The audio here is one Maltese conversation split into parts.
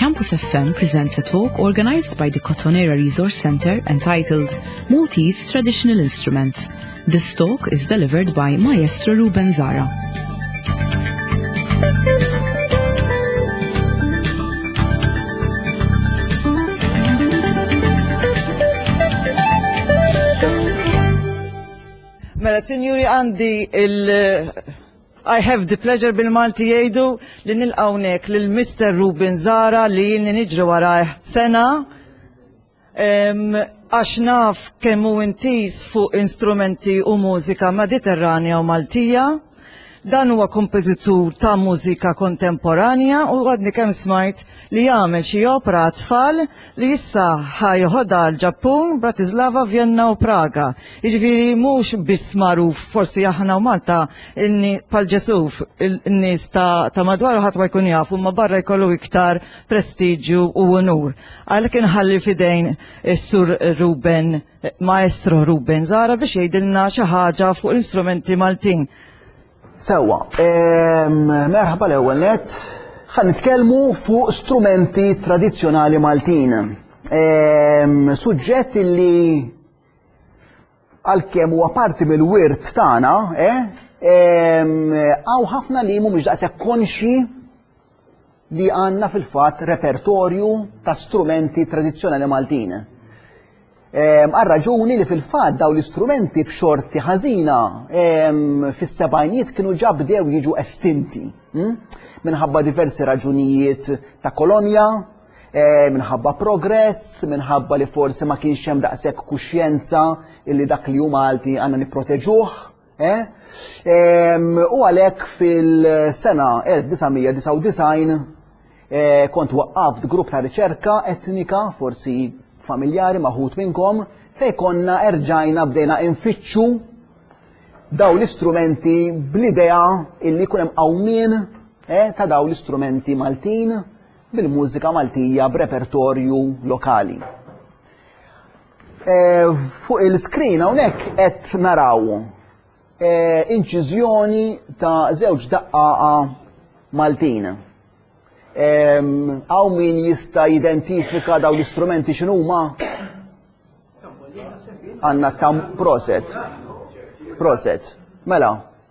Campus FM presents a talk organized by the Cotonera Resource Center entitled Maltese Traditional Instruments. This talk is delivered by Maestro Ruben Zara. Mela, Sinjuri, I have the pleasure bil-Malti jgħidu li nilqawnek lil Mr. Ruben Zara li jilni niġri warah sena għax naf kemm hu intis fuq instrumenti u mużika mediterranja u Maltija. Dan huwa kompożitur ta' mużika kontemporanja u għadni kemm smajt li jagħmel xi opera tfal li issa ħajħodha l-Ġappun, Bratislava, Vienna u Praga. Jiġifieri mhux biss magħruf forsi aħna u Malta bħal Ġesuf in-nies ta' madwar ħadd ma jkun jafu ma barra jkollu iktar prestiġju u onur. Għalhekk inħalli fidejn is-Sur Ruben, Maestro Ruben Zara biex jgħidilna xi ħaġa fuq l-istrumenti Maltin. Sewwa, merħba l-ewwel nett, ħan nitkellmu fuq strumenti tradizzjonali Maltin. Suġġett li għalkemm huwa parti mill-wirt tagħna, hawn ħafna li mhumiex daqshekk konxi li għandna fil-fatt repertorju ta' strumenti tradizzjonali Maltin. Għal-raġuni li fil-fat daw l-istrumenti b'xorti ħażina fis-sebgħinijiet kienu ġa bdew jiġu estinti. Minħabba diversi raġunijiet ta' kolonja, minħabba progress, minħabba li forsi ma kienx hemm daqshekk kuxjenza illi dak li hu Malti għandna nipproteġuh. U għalhekk fil-sena 1999 kont waqqaft grupp ta' riċerka etnika forsi familjari maħut minnkom fej konna erġajna bdejna infittxu daw l-istrumenti bl-idea illi kunem qawmien ta' daw l-istrumenti Maltin bil-mużika Maltija b'repertorju lokali. Fuq il-screen hawnhekk qed naraw inċiżjoni ta' żewġ daqqaqa Maltin. Għaw min jista' jidentifika daw l-istrumenti x'inhuma? Għandna proset. Mela.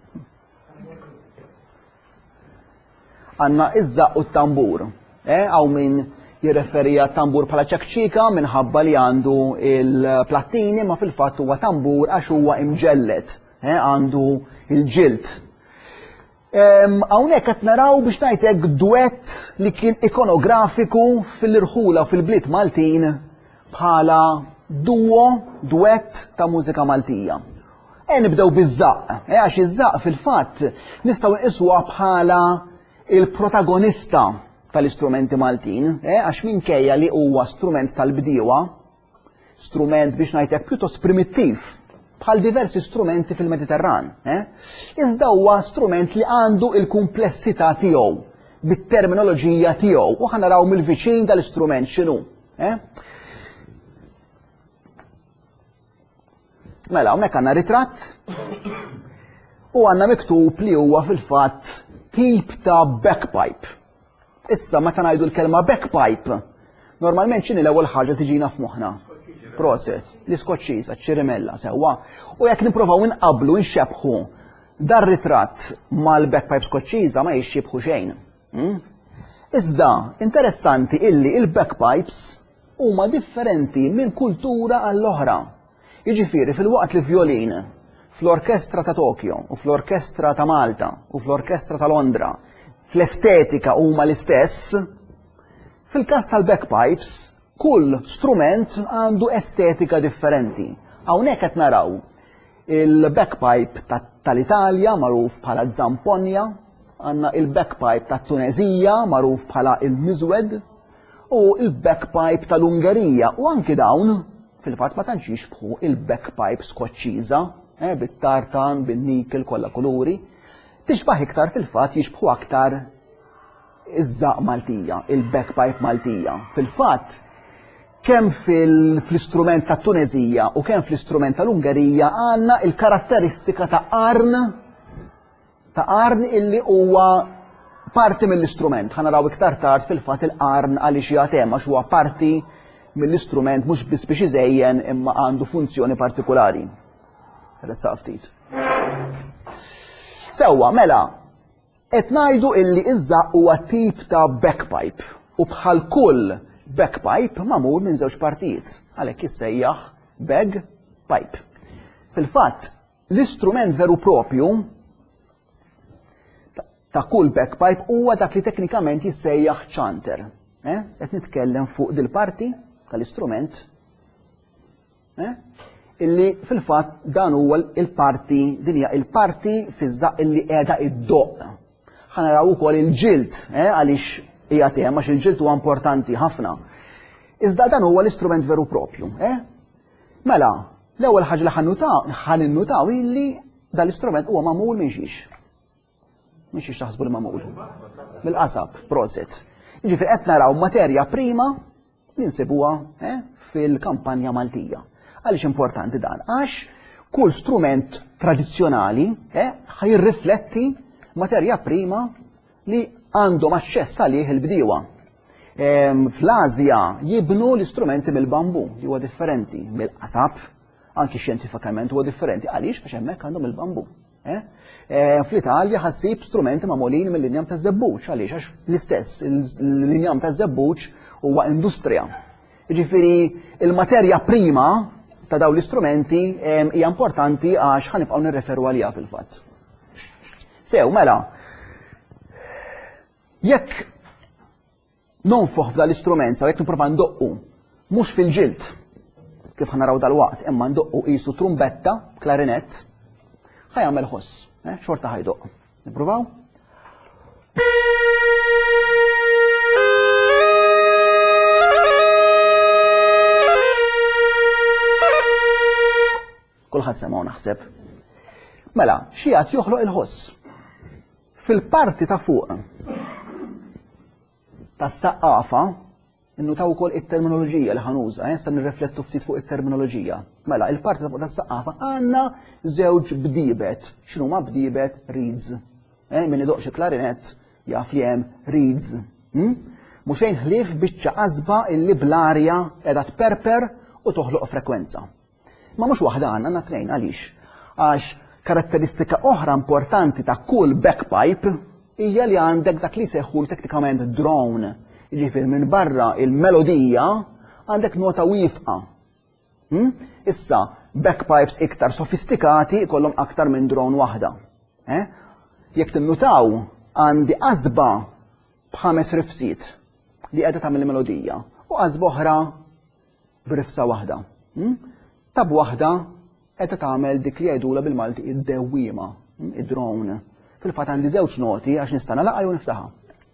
Għandna iż-żaq u t-tambur. Għaw min jirreferija tambur bħala ċekċika minħabba li għandu il-plattini ma fil-fatt huwa tambur għax huwa imġellet, għandu il-ġilt. Hawnhekk qed naraw biex ngħidlek duett li kien ikonografiku fil-irħula u fil-bliet Maltin bħala duett ta' mużika Maltija. Nibdew biż-żaq, għax iż-żaq fil-fatt nistgħu nqisuha bħala il-protagonista tal-istrumenti Maltin, għax minkejja li huwa strument tal-bdiewa, strument biex ngħidlek pjuttost primittiv bħal diversi strumenti fil-Mediterran. Iżda huwa strument li għandu il-kumplessità tiegħu, bit-terminoloġija tiegħu, u ħa naraw mill-viċin tal-istrument x'inhu. Mela, hawnhekk għandna ritratt u għandna miktub li huwa fil-fatt tip ta' backpipe. Issa meta ngħidu l-kelma backpipe, normalment x'inhi l-ewwel ħaġa tiġina f'moħħna? Proset, l-iskoċċiża, ċ-ċirimella sewwa. U jekk nippruvaw inqablu nxebbħu dar ritratt mal-backpipe skoċċiża ma jixxibħu xejn. Iżda interessanti illi il-backpipes huma differenti minn kultura għall-oħra. Jiġifieri fil-waqt li violin fl-orkestra ta' Tokyo u fl-orkestra ta' Malta u fl-orkestra ta' Londra fl-estetika huma l-istess, fil-każ tal-backpipes kull strument għandu estetika differenti. Hawnhekk qed naraw il-backpipe tal-Italja magħruf bħala zamponja, għandna il-backpipe tat-Tunezija magħruf bħala il-miżwed u il-backpipe tal-Ungerija u anki dawn fil-fatt ma tantx jixbħu il-backpipe skoċċiża bit-tartan, bin-nikel kollha kuluri, tixbaħ iktar fil-fatt jixbħu aktar iż-żaq Maltija, il-backpipe Maltija. Fil-fatt kemm fl-istrument ta' Tunezija u kemm fl-istrument tal-Ungerija għandna il-karatteristika ta' qarn illi huwa parti mill-istrument. Ħanaraw iktar tard fil-fatt il-qarn għaliex jagħtem għax huwa parti mill-istrument mhux biss biex iżejjen imma għandu funzjoni partikolari. Ressa ftit. Sewwa, mela, qed ngħidu illi iż-żaq huwa tip ta' backpipe u bħal kull backpipe magħmul minn żewġ partijiet, għalhekk jissejjaħ bagpipe. Fil-fatt, l-istrument veru propju ta' kull backpipe huwa dak li teknikament jissejjaħ ċanter. Qed nitkellem fuq dil-parti tal-istrument illi fil-fatt dan huwa il-parti din hija il-parti fiż-żaq illi qiegħda iddoq. Ħanaraw ukoll il-ġild għaliex hija temm għax il-ġild huwa importanti ħafna. Iżda dan huwa l-istrument veru propju. Mela, l-ewwel ħaġa li ħaninnutaw illi dan l-istrument huwa magħmul minn xiex. Minn xiex taħsbu li magħmul. Bil-qasab, proset. Jiġifieri qed naraw materja prima li nsibuha fil-kampanja Maltija. Għaliex importanti dan? Għax kull strument tradizzjonali ħajrrifletti materja prima li għandhom aċċess għalih il-bdiewa. Fl-Asja jibnu l-istrumenti mill-bambu li huwa differenti mill-qasab, anki xjentifikament huwa differenti għaliex għax hemmhekk għandhom il-bambu. Fl-Italja ħassib strumenti magħmulin mill-linjam ta' żebbuġ għaliex għax l-istess il-linjam ta' żebbuġ huwa industrija. Jiġifieri il-materja prima ta' dawn l-istrumenti hija importanti għax ħanibqgħu nirreferu għaliha fil-fatt. Sew, mela, jekk nonfoħ f'dan l-istrument saw jekk nipprova ndoqqu mhux fil-ġild kif ħanaraw dal-waqt imma ndoqqu qisu trumbetta, klarinett, ħajjagħmel ħoss, xorta ħajdoq. Nippruvaw? Kulħadd semgħu naħseb. Mela, xi qiegħed joħloq il-ħoss. Fil-parti ta' fuq tas-saqqafa innutaw ukoll it-terminoloġija li ħanuża, issa nirriflettu ftit fuq it-terminoloġija. Mela, il-parti ta' fuq tas-saqqafa għandna żewġ bdiebet. X'inhuma bdiebet? Reeds. Min idoq xi klarinett jaf li hemm reeds. Mhux xejn ħlief biċċa qasba illi bl-arja qiegħda tperper u toħloq frekwenza. Ma mhux waħda għandna tnejn għaliex? Għax karatteristika oħra importanti ta' kull backpipe hija li għandek dak li seħħu teknikament drone. Jiġifieri minn barra il-melodija għandek nota wifqa. Issa backpipes iktar sofistikati jkollhom aktar minn drone waħda. Jekk tinnutaw għandi qasba b'5 rifsiet li qiegħda tagħmel melodija u qasba oħra b'rifsa waħda. Tab waħda qiegħda tagħmel dik li jgħidula bil-Malti id-dewwiema, id-drone. Fil-fatt għandi żewġ noti għax nista' nagħlaqha jew niftaħha.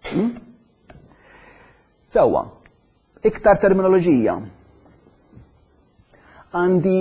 Sewwa, iktar terminoloġija. Għandi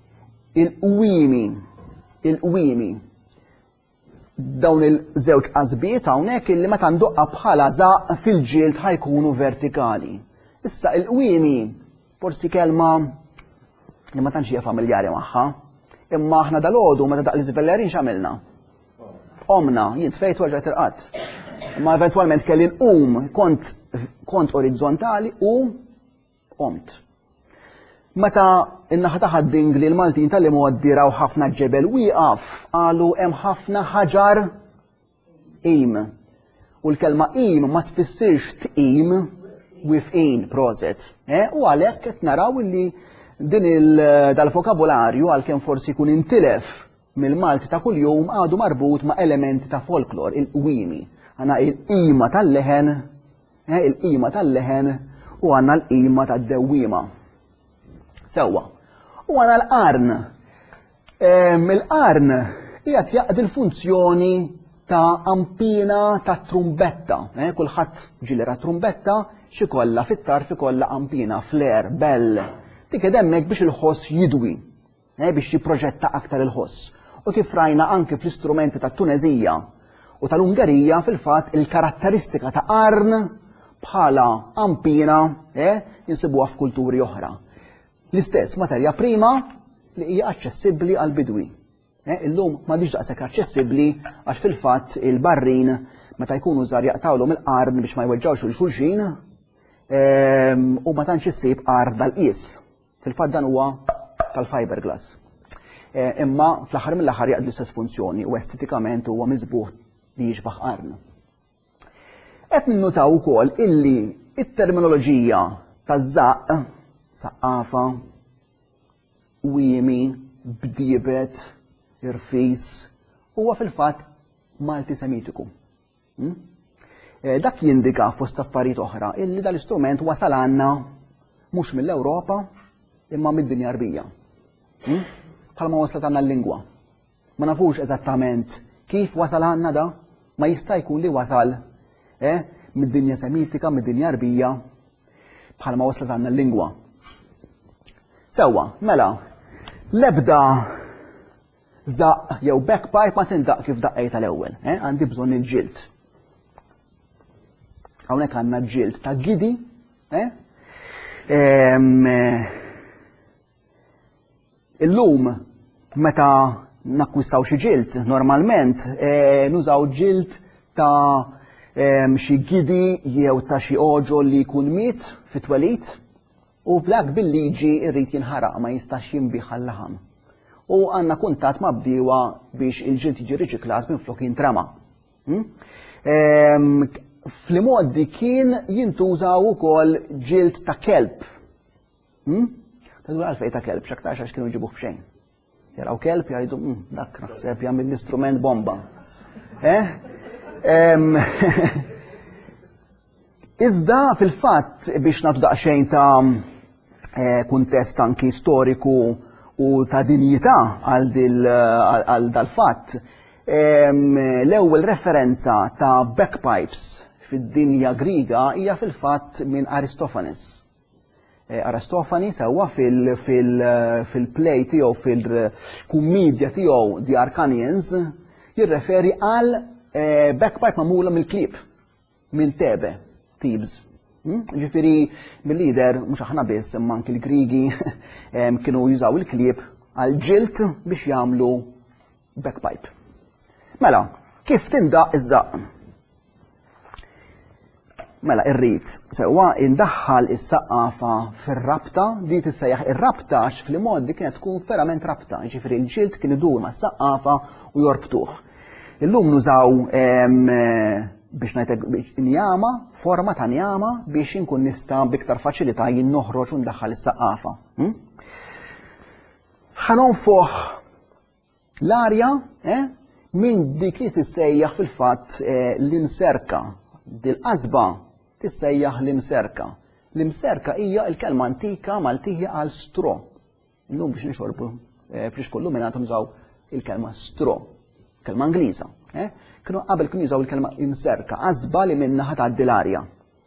il-qwimi. Dawn il-żewġ qasbiet hawnhekk illi meta ndoqqa bħala żaq fil-ġild ħajkunu vertikali. Issa il-qwimi forsi kelma li ma tantx hija familjari magħha, imma aħna dal-għodu meta daq l-iżvellerin x'għamilna? Omna, jien tfejt weġa' tirqat. Ma eventwalment kelli nqum kont orizzontali u qomt. Meta in-naħa ta' ħaddingli l-Maltin tal-limu għaddiraw ħafna ġebel wieqaf qalu hemm ħafna ħaġar qim. U l-kelma qim ma tfissirx tqim wifqin proset. U għalhekk qed naraw li din dal-vokabularju għalkemm forsi jkun intilef mill-Malti ta' kuljum għadu marbut ma' elementi ta' folklor, il-qwimi. Għandna il-qima tal-leħen, u għandna l-qima tad-dewwiema. Sewwa. U għandna l-qarn. Il-qarn qiegħed jaqdi l-funzjoni ta' ampina ta' trumbetta. Kulħadd ġilera trumbetta xi kollha fit-tarf ikollha ampina, fler, bell. Dik hemmhekk biex il-ħoss jidwi, biex jipproġetta aktar il-ħoss. U kif rajna anke fl-istrumenti tat-Tunezija u tal-Ungerija fil-fatt il-karatteristika ta' qarn bħala ampina jinsibuha f'kulturi oħra. L-istess materja prima li hija aċċessibbli għall bidwi. Illum m'għadix daqshekk aċċessibbli għax fil-fatt il-barrin meta jkunu żgħar jaqtawlhom il-qarn biex ma jweġġawx il-xulxin u ma tantx issib qarn dal-qies. Fil-fatt dan huwa tal-fiberglass. Imma fl-aħħar mill-aħħar jaqdi l-istess funzjoni u estetikament huwa miżbuħ li jixbaħ qarn. Qed ninnutaw ukoll illi it-terminoloġija taż-żaq, saqqafa, wiemi, bdiebet, irfis, huwa fil-fatt Malti Semitiku. Dak jindika fost affarijiet oħra illi dal-istrument wasal għandna mhux mill-Ewropa imma mid-dinja rbija. Bħalma waslet għandna l-lingwa. Ma nafux eżattament kif wasal għandna da, ma jista' jkun li wasal mid-dinja Semitika, mid-dinja rbija, bħalma waslet għandna l-lingwa. Sewwa, mela, l-ebda żaq jew backpipe ma tindaq kif daqqejt tal-ewwel, għandi bżonn il-ġild. Hawnhekk għandna ġild ta' gidi, illum meta nakkwistaw xi ġild normalment nużaw ġild ta' xi gidi jew ta' xi oġol li jkun miet fit-twelid u b'dak bil-liġi rrid jinħaraq ma jistax jinbih għall-laħam. U għandna kuntatt ma' bdiewa biex il-ġild jiġi riċiklat minflok jintrema. Fl-modi kien jintużaw ukoll ġild ta' kelb. Tadwar għalfej ta' kelb, x'aktarx għax kienu jġibuh b'xejn. Jaraw kelb jgħidu dak naħseb jagħmel l-istrument bomba. Iżda fil-fatt biex nagħtu daqsxejn ta' kuntest anki storiku u ta' dinjità għal dal-fatt, l-ewwel referenza ta' backpipes fid-dinja Griega hija fil-fatt minn Aristofanes. Aristofani sewwa fil-play tiegħu fil-kummedja tiegħu The Arcanians jirreferi għal backpipe magħmula mill-klieb minn Tebe, Thebes. Ġifieri mill-lider mhux aħna biss imma anke l-Griegi kienu jużaw il-klieb għal ġild biex jagħmlu backpipe. Mela, kif tindaq iż-żaq? Mela, irrid sewwa indaħħal is-saqqafa fir-rabta, di tissejjaħ ir-rabta għax fil-modi kienet tkun verament rabta, ġifieri l-ġild kien idur mas-saqqafa u jorbtuh. Illum nużaw biex ngħidlek njama, forma ta' njama biex inkun nista' biktar faċilità jien noħroġ u ndaħħal is-saqqafa. Ħanonfoħ l-arja minn dik li tissejjaħ fil-fatt l-imserka. Dil-qasba tissejjaħ l-imserka. L-imserka hija l-kelma antika Maltija għal stro. Illum biex nixorbu fl-ixkoll luminat nużaw il-kelma stro, kelma Ingliża. Kienu qabel kienu jużaw il-kelma imserka, qasba li minnaħa tgħaddi l-arja.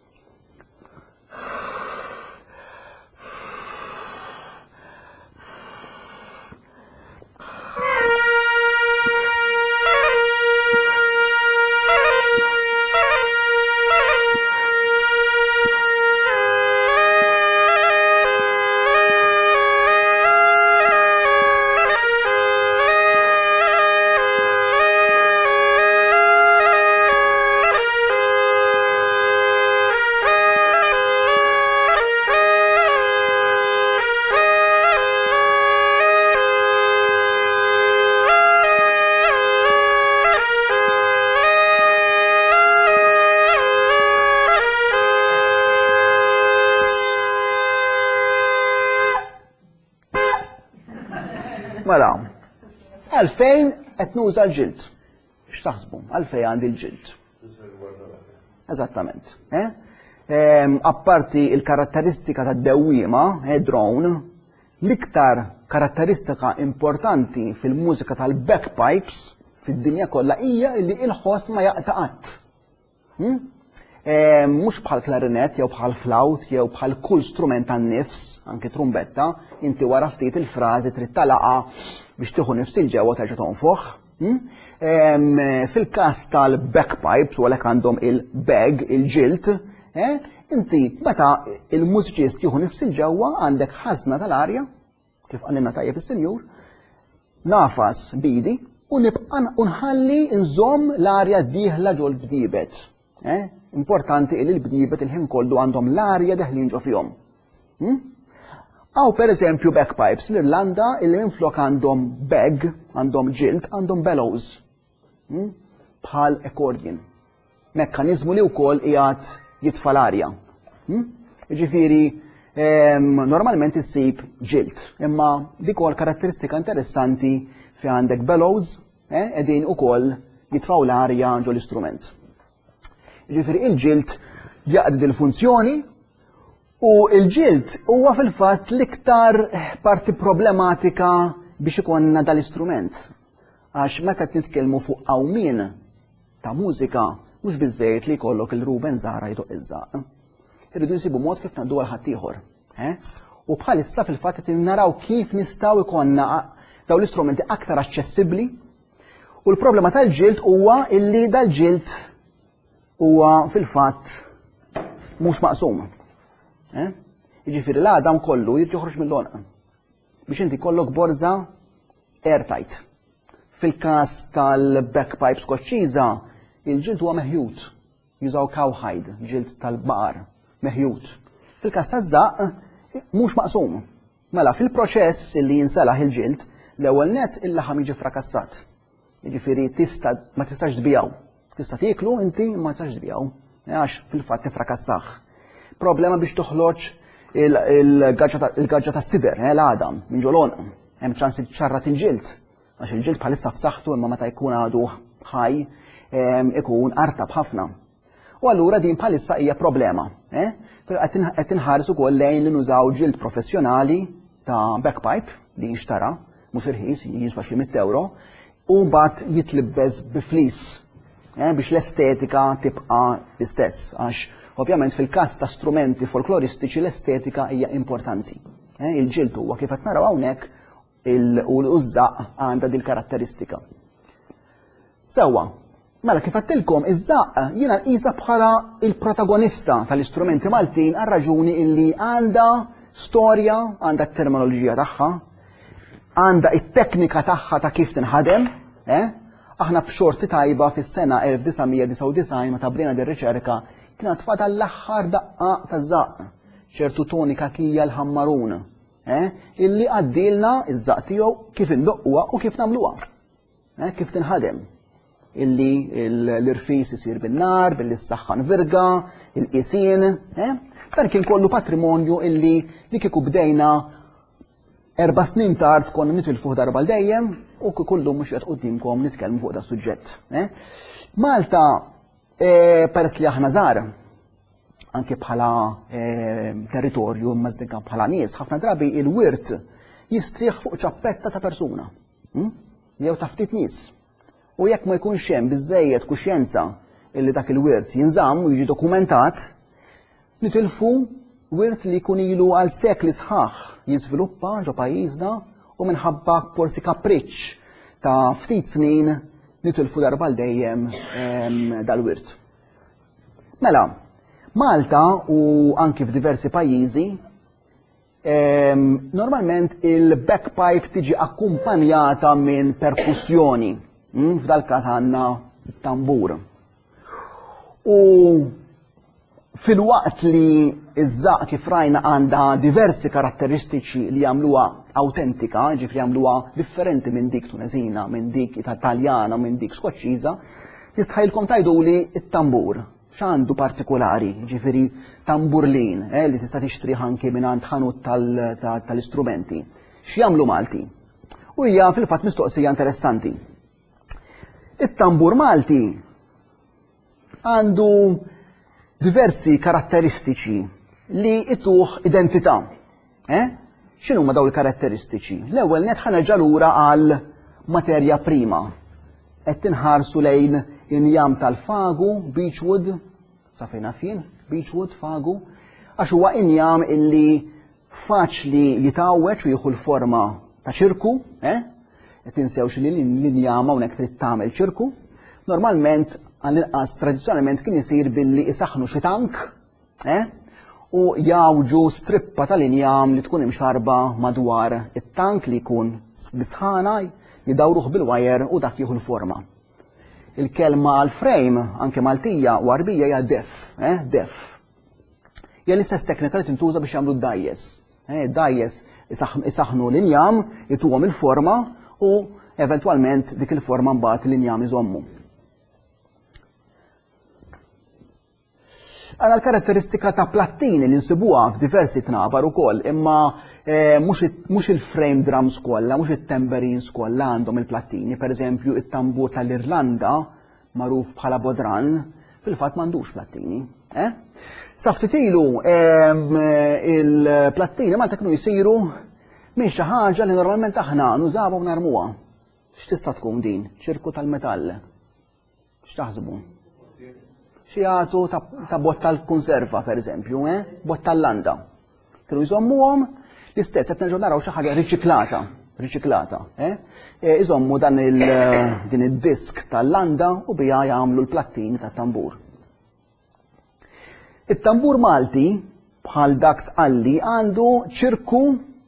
Mela, għalfejn qed nuża l-ġild. X'taħsbu? Għalfejn għandi l-ġild. Eżattament. Apparti il-karatteristika tad-dewwiema, drone, l-iktar karatteristika importanti fil-mużika tal-backpipes fid-dinja kollha hija li l-ħoss ma jaqta' qatt. Mhux bħal klarinet jew bħal flawt jew bħal kull strument tan-nifs, anke trumbetta, inti wara ftit il-frażi trid talaqa biex tieħu nifs il-ġewwa terġa' tonfoħ. Fil-każ tal-backpipes u għalhekk għandhom il-bag, il-ġild, inti meta il-mużiċist jieħu nifs il-ġewwa għandek ħażna tal-arja, kif għalilna tajjeb is-senjur, nafas bidi, u nibqa' nħalli nżomm l-arja d-dieħla ġol bdiebet. Importanti li l-bdiebet il-ħin kollu għandhom l-arja deħlin ġo fihom. Aw pereżempju bagpipes l-Irlanda illi minflok għandhom bag, għandhom ġild, għandhom bellows. Bħal accordion. Mekkaniżmu li wkoll qiegħed jitfa' l-arja. Jiġifieri normalment issib ġild, imma dik ukoll karatteristika interessanti fi għandek bellows, qegħdin ukoll jitfgħu l-arja ġol l-istrument. Jiġifieri il-ġild jaqdi il-funzjoni u il-ġild huwa fil-fatt l-iktar parti problematika biex ikonna dal-istrument. Għax meta nitkellmu fuq qawmien ta' mużika mhux biżżejjed li jkollok il-Ruben Zara jdoq iż-żaq. Irridu nsibu mod kif ngħaddu għal ħadd ieħor. U bħalissa fil-fatt qed naraw kif nistgħu jkollna daw l-istrumenti aktar aċċessibbli u l-problema tal-ġild huwa illi dal-ġild huwa fil-fatt mhux maqsum. Jiġifieri l-għadam kollu jrid joħroġ mill-lonqa biex inti jkollok borża airtight. Fil-każ tal-backpipe skoċċiża il-ġild huwa meħjud. Jużaw cowhide, ġild tal-baqar, meħjud. Fil-każ taż-żaq mhux maqsum. Mela fil-proċess li jinsalaħ il-ġild l-ewwel nett il-laħam jiġi frakassat. Jiġifieri ma tistax tbijaw. Tista' tieklu inti ma tistax tbijaw. Għax fil-fatt tifrakassah. Problema biex toħloġ il-gaġġa tas-sider, l-għadam, minn ġolon. Hemm ċans ċarrat il-ġild. Għax il-ġild bħalissa f'saħħtu imma meta jkun għadu ħaj ikun artab ħafna. U allura din bħalissa hija problema. Qed inħares ukoll lejn li nużaw ġild professjonali ta' backpipe li jinxtara, mhux irħis, jiswa xi 100 euro, u mbagħad jitlibbeż bi flis biex l-estetika tibqa' l-istess. Għax ovvjament fil-każ ta' strumenti folkloristiċi l-estetika hija importanti. Il-ġild huwa kif qed naraw hawnhekk u l-użżaq għandha din karatteristika. Sewwa, mela kif għattilkom iż-żaq jiena nqisha bħala il-protagonista tal-istrumenti Maltin għal raġuni illi għandha storja, għandha t-terminoloġija tagħha, għandha t-teknika tagħha ta' kif tinħadem. Aħna b'xorti tajba fis-sena 1999 meta bdejna dir-riċerka kienet tfadal l-aħħar daqqa taż-żaq, ċertu tonika kija l-ħammarun, illi għaddilna iż-żaq tiegħu kif indoqquha u kif nagħmluha, kif tinħadem. Illi l-irfis isir bin-nar, billi s-saħħan virga, il-qisien. Dan kien kollu patrimonju illi li kieku bdejna 4 snin tard konna nitilfuh darba l-dejjem u kullu mhux qed qudiemkom nitkellmu fuq da suġġett. Malta peress li aħna żgħar anke bħala territorju mażdika bħala nies, ħafna drabi il-wirt jistrieħ fuq ċappetta ta' persuna. Jew ta' ftit nies. U jekk ma jkunx hemm biżżejjed kuxjenza illi dak il-wirt jinżamm u jiġi dokumentat, nitilfu wirt li jkun ilu għal sekli sħaħ jiżviluppa ġo pajjiżna u minħabba forsi kapriċċ ta' ftit snin nitilfu darba l dejjem dal-wirt. Mela, Malta u anki f'diversi pajjiżi normalment il-backpipe tiġi akkumpanjata minn perkussjoni. F'dal każ għandna tambur. U fil-waqt li iż-żaq kif rajna għandha diversi karatteristiċi li jagħmluha awtentika, ġifri jagħmluha differenti minn dik Tuneżina, minn dik Taljana, minn dik Skoċċiża, nistħajlkom tgħiduli t-tambur. X'għandu partikolari, ġifieri tamburlin, li tista' tixtrih anke mingħand ħanut tal-istrumenti. X'jagħmlu Malti? U hija fil-fatt mistoqsija interessanti. It-tambur Malti għandu diversi karatteristiċi li ituh identità. X'inhuma dawn il-karatteristiċi? L-ewwel net ħanerġa' lura għal materja prima. Qed tinħarsu lejn injam tal-fagu, beechwood, sa fejn nafin, beechwood, fagu, għax huwa injam illi faċli jitawweġ u jieħu l-forma ta' ċirku, tinsewx li l-injama unek trid tagħmel ċirku. Normalment għall-inqas tradizzjonalment kien isir billi isaħnu xi tank u jawġu strippa tal-injam li tkun imxarba madwar it-tank li jkun bisħana jidawruh bil-wajer u dak jieħu l-forma. Il-kelma għal-frame, anke Maltija u Arbija hija def, def. Hija l-istess teknika li tintuża biex jagħmlu d-dajjes. Id-dajjes isaħnu l-injam, jituhom il-forma u eventwalment dik il-forma mbagħad l-injam iżommu. Għana l-karatteristika ta' plattini li nsibuha f'diversi tnabar ukoll, imma mhux il-frame drums kollha, mhux it-tambourines kollha għandhom il-plattini. Pereżempju, it-tambur tal-Irlanda, magħruf bħala bodran, fil-fatt m'għandux plattini. Sa ftit ilu il-plattini Malta kienu jsiru minn xi ħaġa li normalment aħna nużawha u narmuha. X'tista' tkun din? ċirku tal-metall. X'taħsbu? Xi jagħtu ta' bott tal-konserva, pereżempju, bott tal-landa. Kienu jżommuhom l-istess qed nerġgħu naraw xi ħaġa riċiklata. Iżommu din id-disk tal-landa u biha jagħmlu l-plattini tat-tambur. It-tambur Malti bħal dak sqalli għandu ċirku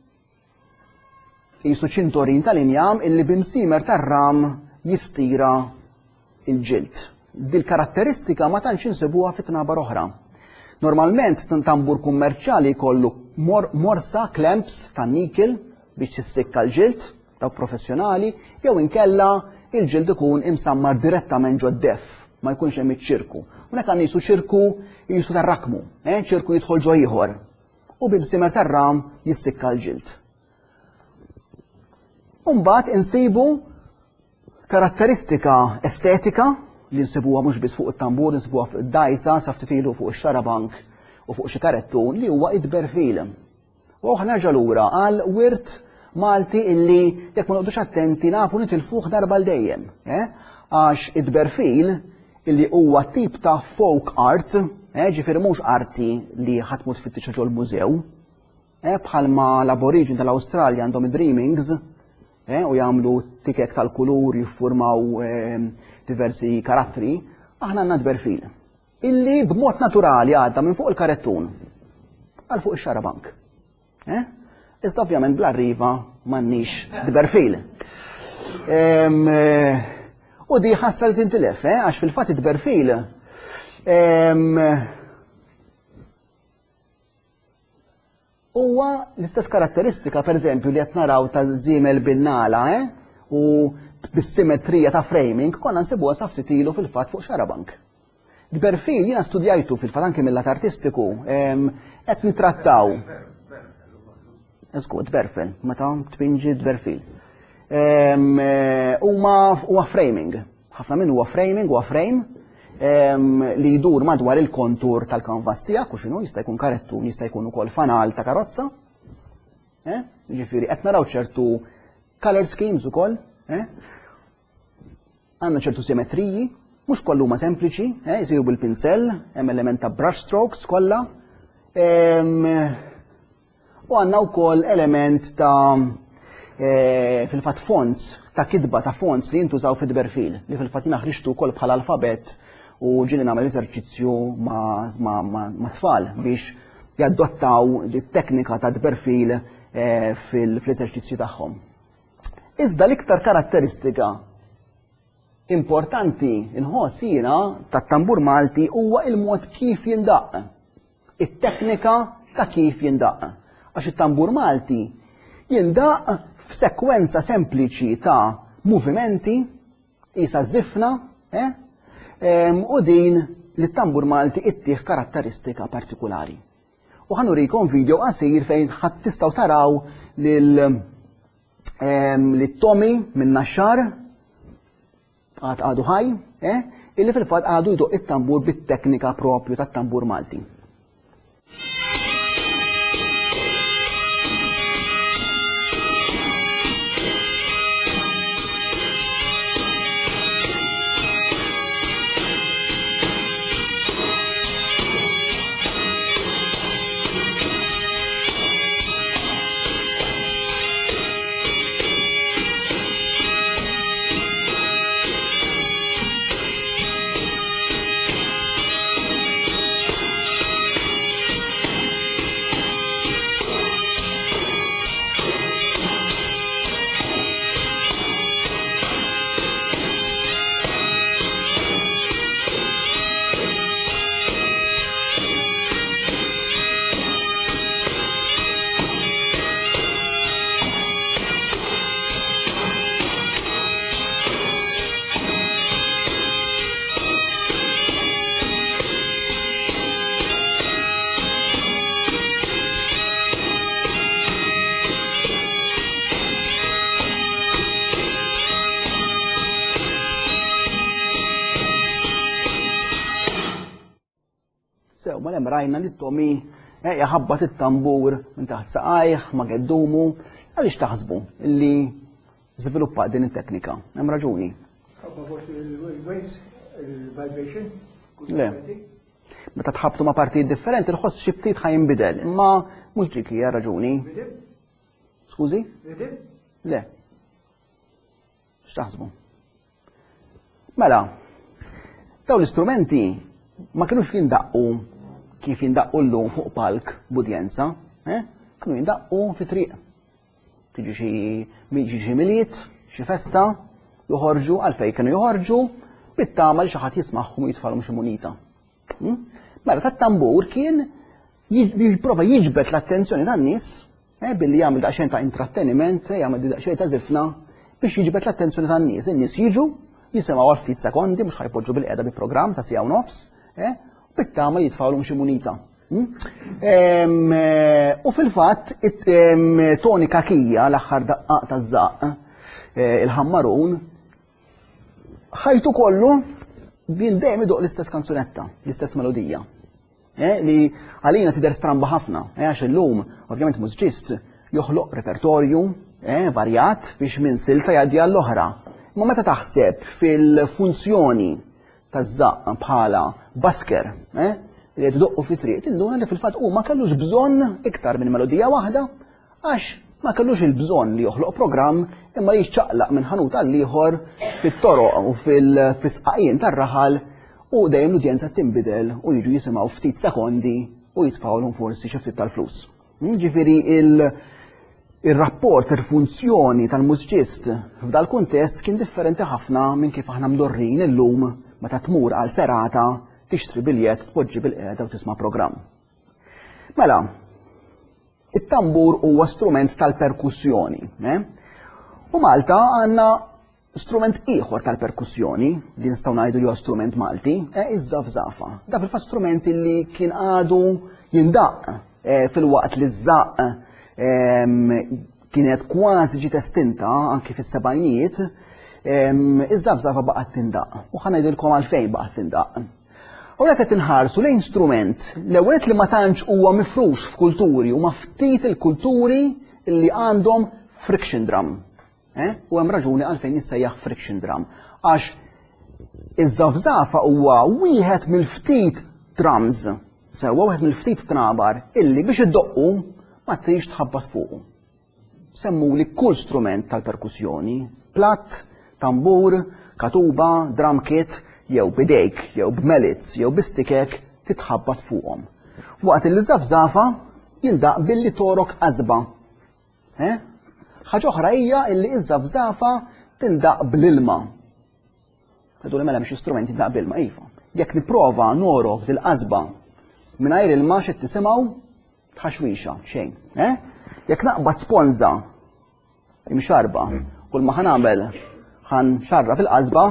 qisu ċintorin tal-injam illi b'imsiemer tar-ram jistira il-ġild. Dil-karatteristika ma tantx insibuha fit-tnabar oħra. Normalment tambur kummerċjali jkollu morsa clamps ta' nikel biex tissikka l-ġild, dawk professjonali, jew inkella il-ġild ikun imsammar direttament ġo d-def, ma jkunx hemm iċ-ċirku. Unek għan jisu ċirku jisu tar-rakmu, ċirku jidħol ġo ieħor. U b'imsiemer tar-ram jissikka l-ġild. Mbagħad insibu karatteristika estetika li nsibuha mhux biss fuq it-tambur, nsibuha fuq id-dajsa, sa ftit ilu fuq ix-xarabank u fuq xi karettun li huwa id-berfil. U nerġa' lura għal wirt Malti illi jekk ma noqgħodux attenti nafu nitilfuh darba l dejjem. Għax id-berfil illi huwa tip ta' folk art, ġifieri mhux arti li ħatmu tfittixa ġol mużew, bħalma l-aborigin tal-Awstralja għandhom id-dreamings u jagħmlu tikek tal-kulur jiffurmaw diversi karattri, aħna għandna d-berfil. Illi b'mod naturali għadda minn fuq il-karettun għal fuq ix-xarabank. Iżda ovvjament bl-arriva m'għandniex d-berfil. U di ħassra li tintilef, għax fil-fatt id-berfil huwa l-istess karatteristika, pereżempju, li qed naraw ta' żiemel bin-nagħla u bis-simetrija ta' framing konna nsibuha sa ftit ilu fil-fatt fuq xarabank. D-berfil jiena studjajtu fil-fatt anke mill-lat artistiku qed nitrattaw. Eżgur, d-berfil, meta tpinġi d-berfil. Huwa framing. Ħafna minn huwa framing, huwa frame li jdur madwar il-kontur tal-kanvas tiegħek u x'inhu jista' jkun karettun, jista' jkun ukoll fanal ta' karozza. Ġifieri qed naraw ċertu color schemes ukoll. Għandna ċertu simetriji, mhux kollu huma sempliċi, jsiru bil-pinsell, hemm element ta' brush strokes kollha. U għandna wkoll element ta' fil-fatt fonts, ta' kidba ta' fonts li jintużaw fid-berfil, li fil-fatt jiena ħriġtu wkoll bħala alfabet u ġieli nagħmel eżerċizzju ma' tfal biex jaddottaw it-teknika ta' d-berfil fl-eżerċizzju tagħhom. Iżda l-iktar karatteristika importanti inħoss jiena tat-tambur Malti huwa il-mod kif jindaq. It-teknika ta' kif jindaq. Għax it-tambur Malti jindaq f'sekwenza sempliċi ta' movimenti, isa żifna, u din li t-tambur Malti ittieħ karatteristika partikolari. U ħanurikom video qasir fejn ħadd tistgħu taraw li Tommy minn Naxxar għadu ħaj, illi fil-fatt għadu jdoq it-tambur bit-teknika propju tat-tambur Malti. ma hemm rajna li Tommy jaħabbat it-tambur minn taħt saqajh ma geddumu, għaliex taħsbu li żviluppat din it-teknika? Hemm raġuni. Le. Meta tħabbtu ma' partijiet differenti, il-ħoss xi ftit ħajinbidel, imma mhux dik hija raġuni. Skużi? Le. X'taħsbu? Mela, dawn l-istrumenti ma kinux jindaqqu kif jindaqqu llum fuq palk b'udjenza, kienu jindaqqu fi triq. Tiġi xi miliet, xi festa, joħorġu għalfejn kienu joħorġu bit-tama li xi ħadd jismagħhom u jitfalhom xi munita. Mela tat-tambur kien jipprova jiġbed l-attenzjoni tan-nies billi jagħmel daqsxejn ta' intratteniment, jagħmel daqsxejn ta' żifna biex jiġbed l-attenzjoni tan-nies. In-nies jiġu jisimgħu għal ftit sekondi mhux ħajpoġġu bil-qiegħda bi programm ta' siegħa u nofs, u bit-tama li jitfalhom xi munita. U fil-fatt Tony Kakija l-aħħar daqqaq taż-żaq il-ħammarun ħajtu kollu bin dejjem idoq l-istess kanzunetta, l-istess melodija. Li għalina tidher stramba ħafna, għax illum ovvjament mużiċist joħloq repertorju varjat biex minn silta jgħaddi għall-oħra. Ma meta taħseb fil-funzjoni taż-żaq bħala basker li jdoqqu fi triq, tinduna li fil-fatt ma kellux bżonn iktar minn melodija waħda għax ma kellux il-bżonn li joħloq programm imma li jiċċaqlaq minn ħanut għal ieħor fit-toroq u fil-fisqaqien tar-raħal u dejjem l-udjenza tinbidel u jiġu jisimgħu ftit sekondi u jitfgħulhom forsi xi ftit tal-flus. Ġifieri il-rapport, il-funzjoni tal-mużiċist f'dal kuntest kien differenti ħafna minn kif aħna mdorrin illum meta tmur għal serata tixtri biljett, tpoġġi bil-qiegħda u tisma' programm. Mela, it-tambur huwa strument tal-perkussjoni. U Malta għandna strument ieħor tal-perkussjoni li nistgħu ngħidu li huwa strument Malti, iż-żafżafa. Da fil-fatt strument li kien għadu jindaq fil-waqt li ż-żaq kienet kważi ġiet estinta anke fis-sebgħinijiet, iż-żafżafa baqgħet tindaq. U ħanajdilkom għalfejn baqgħet tindaq. U qed inħarsu lejn strument l-ewwel li ma tantx huwa mifrux f'kulturi u ma ftit il-kulturi li għandhom friction drum. U hemm raġuni għalfejn jissejjaħ friction drum. Għax iż-żafżafa huwa wieħed mill-ftit drums, huwa wieħed mill-ftit trabar illi biex iddoqqu ma trix tħabbat fuqu. Semmuli kull strument tal-perkussjoni, platt, tambur, katuba, drum kit, jew bidejk, jew b'melits, jew bistikek titħabbat fuqhom. Waqt li żafżafa jindaq billi torok qasba. Ħaġa oħra hija li ż-żafżafa tindaq bl-ilma. Għadu li mela mhix istrument jindaq bil-ilma, iva. Jekk nipprova norok dil-qasba mingħajr ilma xi tisimgħu tħaxwixa xejn. Jekk naqbad sponza imxarba, kull ma ħanagħmel ħanxarra fil-qasba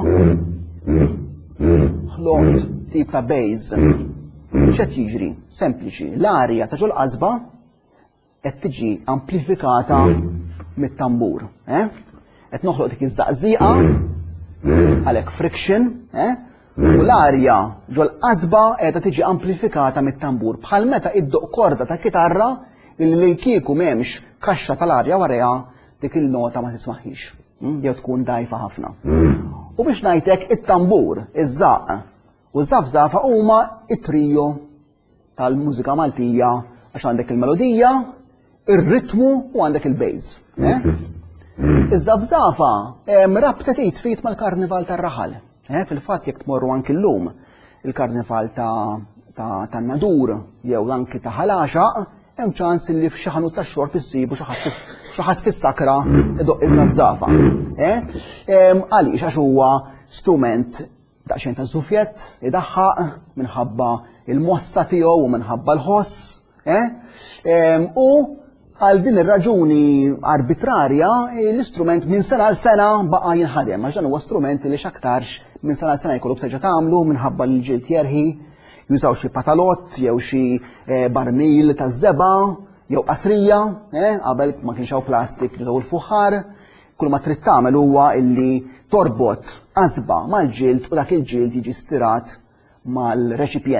ħloqt tip ta' bass. X'qed jiġri? Sempliċi. L-arja ta' ġol qasba qed tiġi amplifikata mit-tambur. Qed noħloq dik iż-żaqżieqa għalhekk friction, u l-arja ġol qasba qiegħda tiġi amplifikata mit-tambur. Bħal meta iddoq korda ta' kitarra li kieku m'hemmx kaxxa tal-arja warejha dik il-nota ma tismaħħix. Jew tkun dajfa ħafna. U biex ngħidlek it-tambur, iż-żaq u ż-żafżafa huma it-trio tal-mużika Maltija għax għandek il-melodija, ir-ritmu u għandek il-bass. Iż-żafżafa rabtet jitfit mal-karnival tar-raħal. Fil-fatt jekk tmorru anki llum il-karnival tan-Nadur jew anki ta' Ħalaxaq, hemm ċans li f'xi ħanut tax-xorb issibu xi ħadd fis-sakra idoq iż-żafżafa. Għaliex għax huwa strument daqsxejn ta' żufjett idaħħaq minħabba il-mossa tiegħu u minħabba l-ħoss. U għal din ir-raġuni arbitrarja l-istrument minn sena għal sena baqa' jinħadem għax dan huwa strument li x'aktarx minn sena għal sena jkollok terġa' tagħmlu minħabba l-ġild jerħi, jużaw xi patalott jew xi barmil ta' żeba jew qasrija, qabel ma kienx hawn plastik jużaw il-fuħar. Kull ma trid tagħmel huwa illi torbot qasba mal-ġild u dak il-ġild jiġi stirat mal-reċipjent.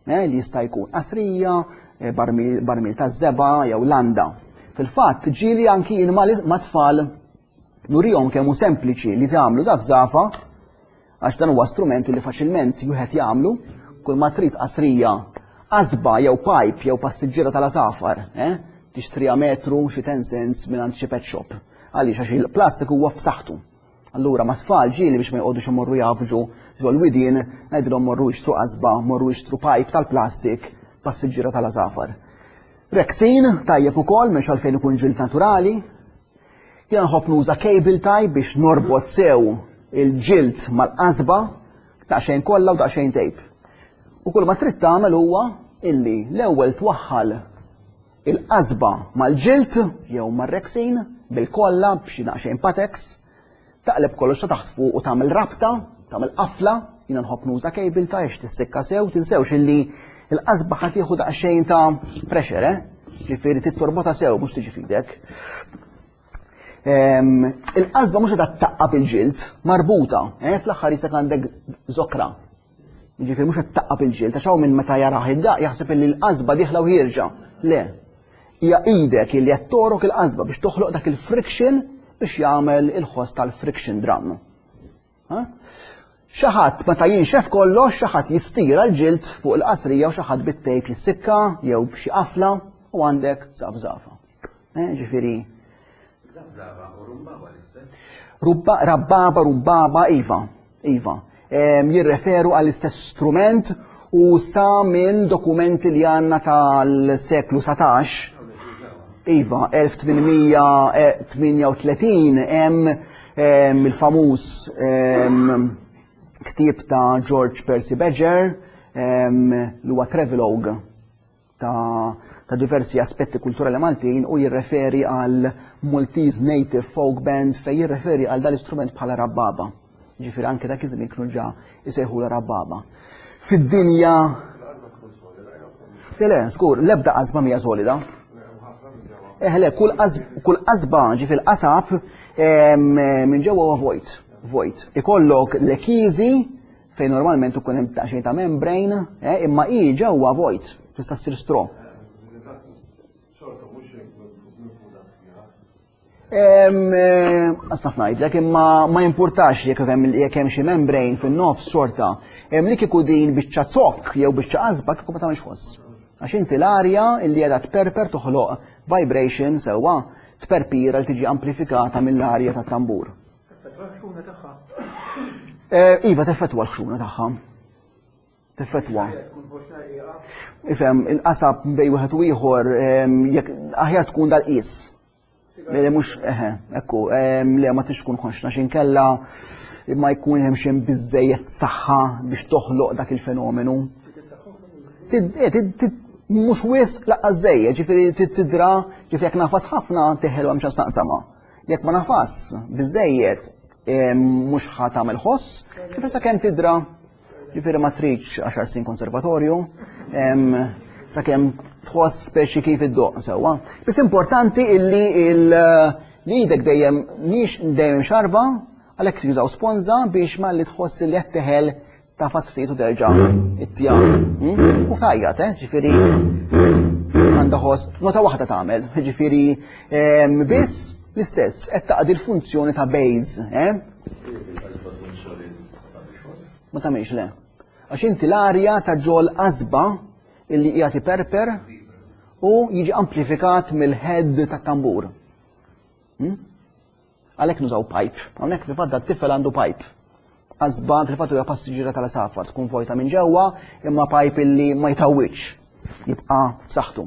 li jista' jkun qasrija, barmil ta' żeba jew landa. Fil-fatt ġieli anki jien ma' tfal nurihom kemm hu sempliċi li tagħmlu żafżafa għax dan huwa strumenti li faċilment wieħed jagħmlu kull ma trid qasrija qasba jew pipe jew passiġġiera tal-asafar, tixtriha metru xi 10 cents mingħand xi pet shop. Għaliex għax il-plastik huwa f'saħħtu. Allura ma' tfal ġieli biex ma jqogħdux imorru jafġu ġol widien ngħidilhom morru jixtru qasba, morru jixtru pipe tal-plastik, passiġġiera tal-asafar. Rexin tajjeb ukoll mhux għalfejn ikun ġild naturali. Jien nħobb nuża cable tie biex norbot sew il-ġild mal-qasba daqsxejn kollha u daqsxejn tejp. U kull ma trid tagħmel huwa illi l-ewwel twaħħal il-qasba mal-ġild jew mar-rexin bil-kollha b'xi daqsxejn patex, taqleb kollox ta' taħt fuq u tagħmel rabta, tagħmel qafla, jiena nħobb nuża cable tie biex tissikka sew, tinsewx illi il-qasba ħadd jieħu daqsxejn ta' pressure, ġifieri tittorbota sew mhux tiġi fidek. Il-qasba mhux qed taqqab il-ġild, marbuta, fl-aħħar jisek għandek żokra. Jiġifieri mhux qed taqqab il-ġild, għax hawn min meta jarah id-daq jaħseb li l-qasba dieħla u jerġa'. Le. Hija idek li qed torok il-qasba biex toħloq dak il-friction biex jagħmel il-ħoss tal-friction drum. Xi ħadd meta jinxef kollox, xi ħadd jistira l-ġild fuq il-qasrija u xi ħadd bit-tejp jissikka jew b'xi qafla u għandek żafżafa. Ġifieri rubbaba, iva. Jirreferu għall-istess strument u sa minn dokumenti li għandna tal-seklu 17. Iva, 1838 hemm il-famuż ktieb ta' George Percy Badger li huwa travelogue ta' diversi aspetti kulturali Maltin u jirreferi għal Maltese Native Folk Band fejn jirreferi għal dal-istrument bħala rabbaba. Ġifieri anke dak iż-żmien kienu ġa jsejħula rabbaba. Fid-dinja le, skur, l-ebda qasba mija solida. Le, kull qasba ġifier qasab minn ġewwa huwa vojt. Ikollok l-ekiżi fejn normalment ikun hemm daqsxejn ta' membrane, imma hi ġewwa vojt, tista' ssir straw. Asnaf ngħidlek, imma ma jimpurtax jekk hemm xi membrane fin-nofs xorta. Hemm li kieku din biċċa zokk jew biċċa qasba kieku ma tagħmilx ħoss. Għax inti l-arja li qiegħda tperper toħloq vibration sewwa tperpira li tiġi amplifikata mill-arja tat-tambur. Iva teffettwa l-ħxuna tagħha. Teffettwa. Ifhem il-qasab bejn wieħed u ieħor aħjar tkun dal-qis. Le mhux ekku, le ma tix tkun konxna x'inkella ma jkun hemm xi biżejjed saħħa biex toħloq dak il-fenomenu. Mhux wisq laqqas żejjed, ġifieri tidra, ġifieri jekk nafas ħafna teħel hemm xi staqsama. Jekk ma nafas biżejjed mhux ħadd tagħmel ħoss, ġifieri sakemm tidra, ġifieri ma tridx 10 sin konservatorju, sakemm tħoss speċi kif iddoq sewwa. Biss importanti illi li idek dejjem xarba għalhekk jużaw sponza biex malli tħoss li qed teħel tafas ftit u terġa' it-tja. U tajjat, ġifieri għandha ħoss nota waħda tagħmel, ġifieri biss l-istess qed taqdi l-funzjoni ta' base, Ma tagħmilx le. Għax inti l-arja ta' ġol qasba illi qiegħed iperper u jiġi amplifikat mill-head tat-tambur. Għalhekk nużaw pipe. Hawnhekk fil-fatt t-tifel għandu pipe. Qasba fil-fatt huwa passiġġiera tal-asafar tkun vojta minn ġewwa imma pipe illi ma jtawwitx. Jibqa' b'saħħtu.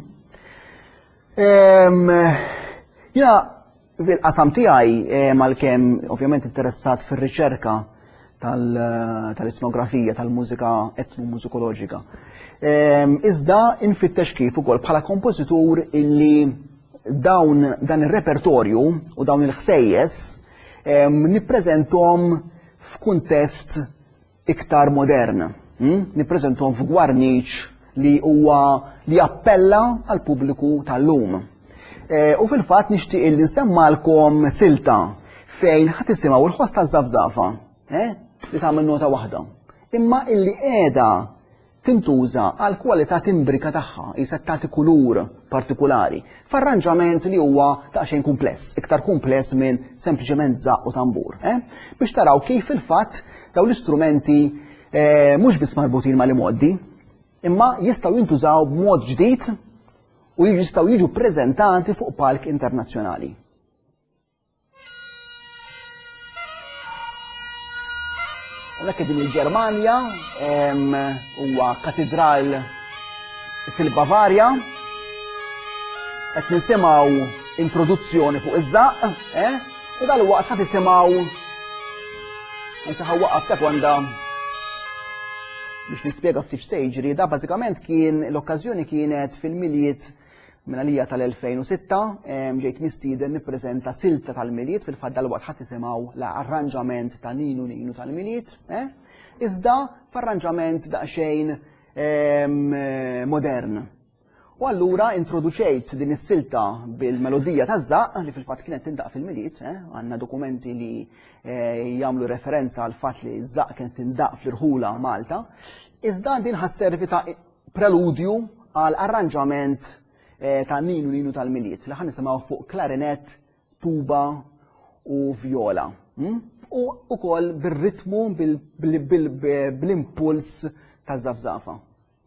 Jiena fil-qasam tiegħi malkemm ovvjament interessat fir-riċerka tal-etnografija, tal-mużika etnomużikoloġika. Iżda infittex kif ukoll bħala kompożitur illi dan ir-repertorju u dawn il-ħsejjes nippreżenthom f'kuntest iktar modern. Nippreżenthom f'gwarniċ li huwa li appella għal pubbliku tal-lum. U fil-fatt nixtieq illi nsemmalkom silta fejn ħadd isimgħu l-ħoss taż-żafżafa, li tagħmel nota waħda. Imma illi qiegħda tintuża għal kwalità timbrika tagħha, jisa tagħti kulur partikulari, f'arranġament li huwa daqsxejn kumpless, iktar kumpless minn sempliċement żaq u tambur. Biex taraw kif il-fatt dawn l-istrumenti mhux biss marbutin mal-imoddi, imma jistgħu jintużaw b'mod ġdid u jistgħu jiġu ppreżentati fuq palk internazzjonali. Dak din il-Ġermanja huwa katedral fil-Bavarja, qed nisimgħu introduzzjoni fuq iż-żaq, u dalwaqt qed nisimgħu nsaħħu waqaf sekonda biex nispjega ftit se jiġri. Da bażikament l-okkażjoni kienet fil-Miliet Minalija tal-2006, ġejt nistieden nippreżenta silta tal-Miliet, fil-fatt dalwaqt ħadd isimgħu l-arranġament ta' Ninu Ninu tal-Miliet, iżda f'arranġament daqsxejn modern. U allura introduċejt din is-silta bil-melodija taż-żaq li fil-fatt kienet tindaq fil-Miliet, għandna dokumenti li jagħmlu referenza għal fatt li ż-żaq kienet tindaq fl-Irħula Malta, iżda din ħasservi ta' preludju għal arranġament ta' Ninu Ninu tal-Miliet li ħan nisimgħu fuq klarinett, tuba u vjola. U wkoll bir-ritmu bil-impuls taż-żafżafa.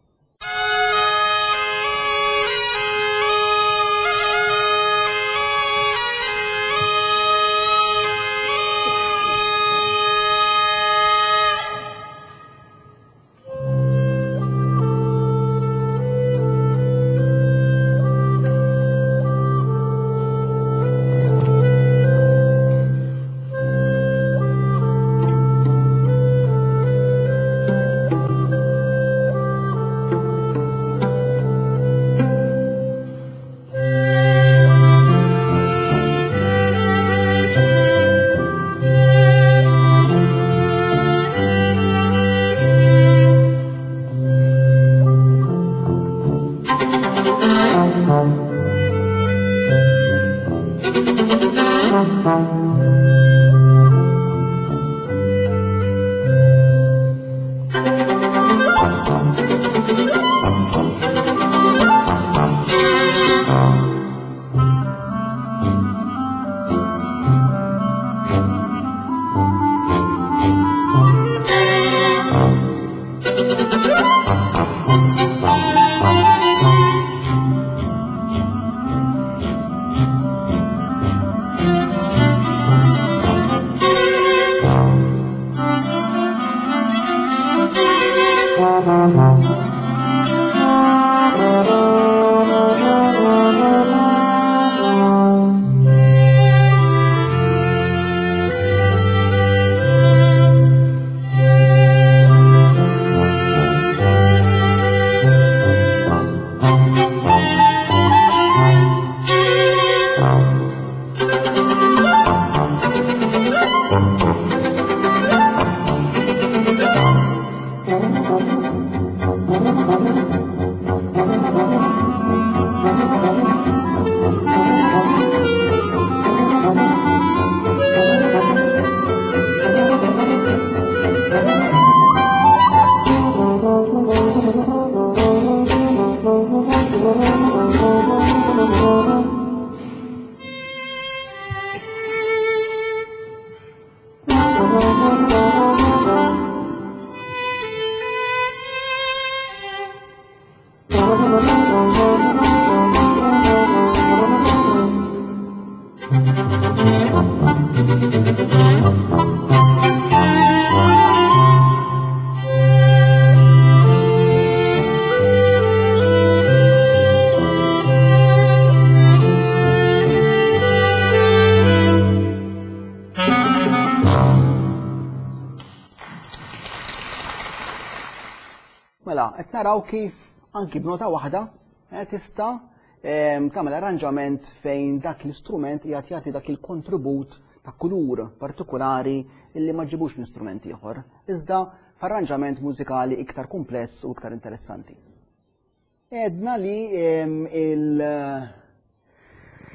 Mela, qed naraw kif anki b'nota waħda tista' tagħmel arranġament fejn dak l-istrument qiegħed jagħti dak il-kontribut ta' kulur partikolari illi ma ġibux minn strument ieħor, iżda f'arranġament mużikali iktar kumpless u iktar interessanti. Edna li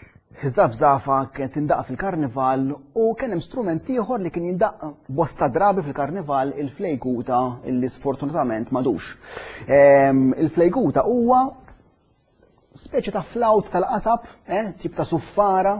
Iż-żafżafa kienet tindaq fil-karnival u kien hemm strument ieħor li kien jindaq bosta drabi fil-karnival il-flejguta illi sfortunatament m'għadux. Il-flejguta huwa speċi ta' flawt tal-qasab, tip ta' suffara.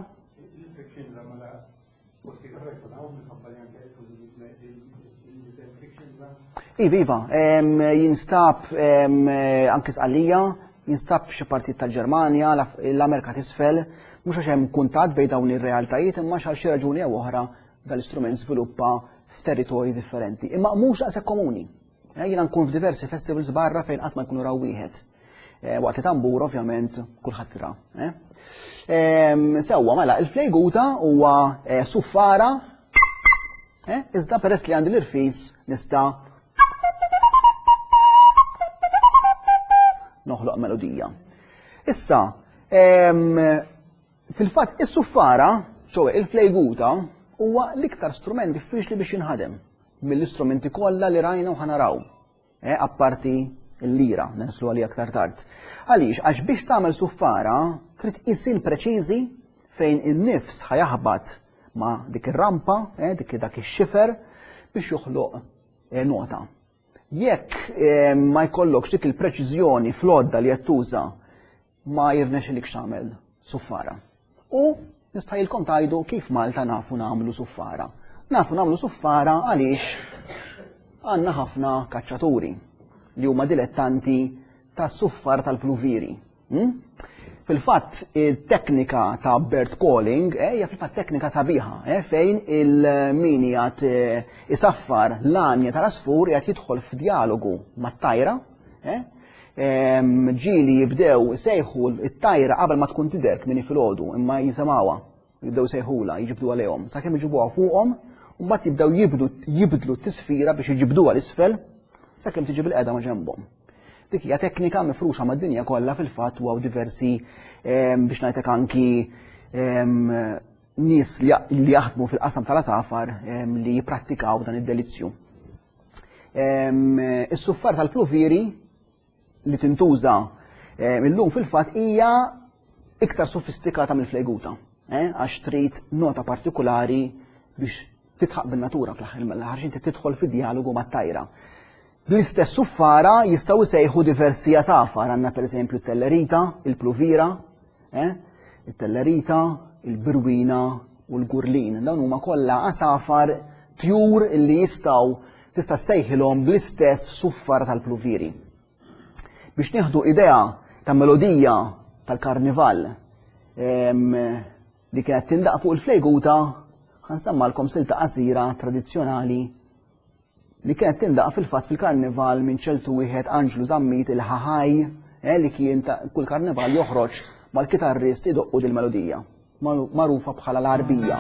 Iva, jinstab anke sqallija, jinstab f'xi partit tal-Ġermanja, l-Amerika t'isfel, mhux għax hemm kuntatt bejn dawn ir-realtajiet imma x'għal xi raġuni jew oħra dal-istrument żviluppa f'territorji differenti. Imma mhux daqshekk komuni. Jiena nkun f'diversi festivals barra fejn qatt ma jkunu raw wieħed. Waqt li tambur ovvjament kulħadd ra. Sewwa mela il-flejguta huwa suffara, iżda peress li għandi l-irfis nista' noħloq melodija. Issa, fil-fatt is-suffara, ċowe il-flejguta, huwa l-iktar strument diffiċli biex jinħadem mill-istrumenti kollha li rajna u ħanaraw. Apparti l-lira, neslu għalija aktar tard. Għaliex, għax biex tagħmel suffara, trid isil preċiżi fejn in-nifs ħajaħbad ma' dik ir-rampa, dak ix-xifer biex joħloq nota. Jekk ma jkollokx dik il-preċiżjoni fl-odda li qed tuża ma jirnexxilekx tagħmel suffara. U nista' jilkom tgħidu kif Malta nafu nagħmlu suffara. Nafu nagħmlu suffara għaliex għandna ħafna kaċċaturi li huma dilettanti tas-suffar tal-pluviri. Fil-fatt il-teknika ta' bird calling hija fil-fatt teknika sabiħa fejn il-min jgħat isaffar l-anja tal-asfur jgħat jidħol f'dialogu mat-tajra. Ġieli jibdew sejħu it-tajra qabel ma tkun tidher kmini fil-għodu imma jisimgħuha, jibdew sejħula, jiġibdu għalihom. Sakemm iġibuha fuqhom u mbagħad jibdew jibdlu t-tisfira biex iġibduha l-isfel sakemm tiġi bil-qiegħda ma' ġenbhom. Dik hija teknika mifruxa mad-dinja kollha fil-fatt u diversi biex ngħidlek anki nies li jaħdmu fil-qasam tal-asafar li jipprattikaw dan id-delizzju. Is-suffar tal-pluviri li tintuża illum fil-fatt hija iktar sofistikata mill-flejguta għax trid nota partikolari biex titħaq bin-natura fl-aħħar mill-aħħar inti tidħol fid-dialogu mat-tajra. L-istess suffara jistgħu jsejħu diversi asafar, għandna pereżempju t-tellerita, il-pluvira, it-tellerita, il-birwina u l-gurlin. Dawn huma kollha asafar tjur li tista' ssejħilhom bl-istess suffar tal-pluviri. Biex nieħdu idea ta' melodija tal-karnival li kienet tindaq fuq il-flejguta, ħansemmalkom silta qasira tradizzjonali li kienet tindaq fil-fatt fil-karnival minn ċeltu wieħed Anġlu Zammit il-ħaħaj li kien kull karnival joħroġ mal-kitarrist idoqqu dil-melodija, magħrufa bħala l-arbija.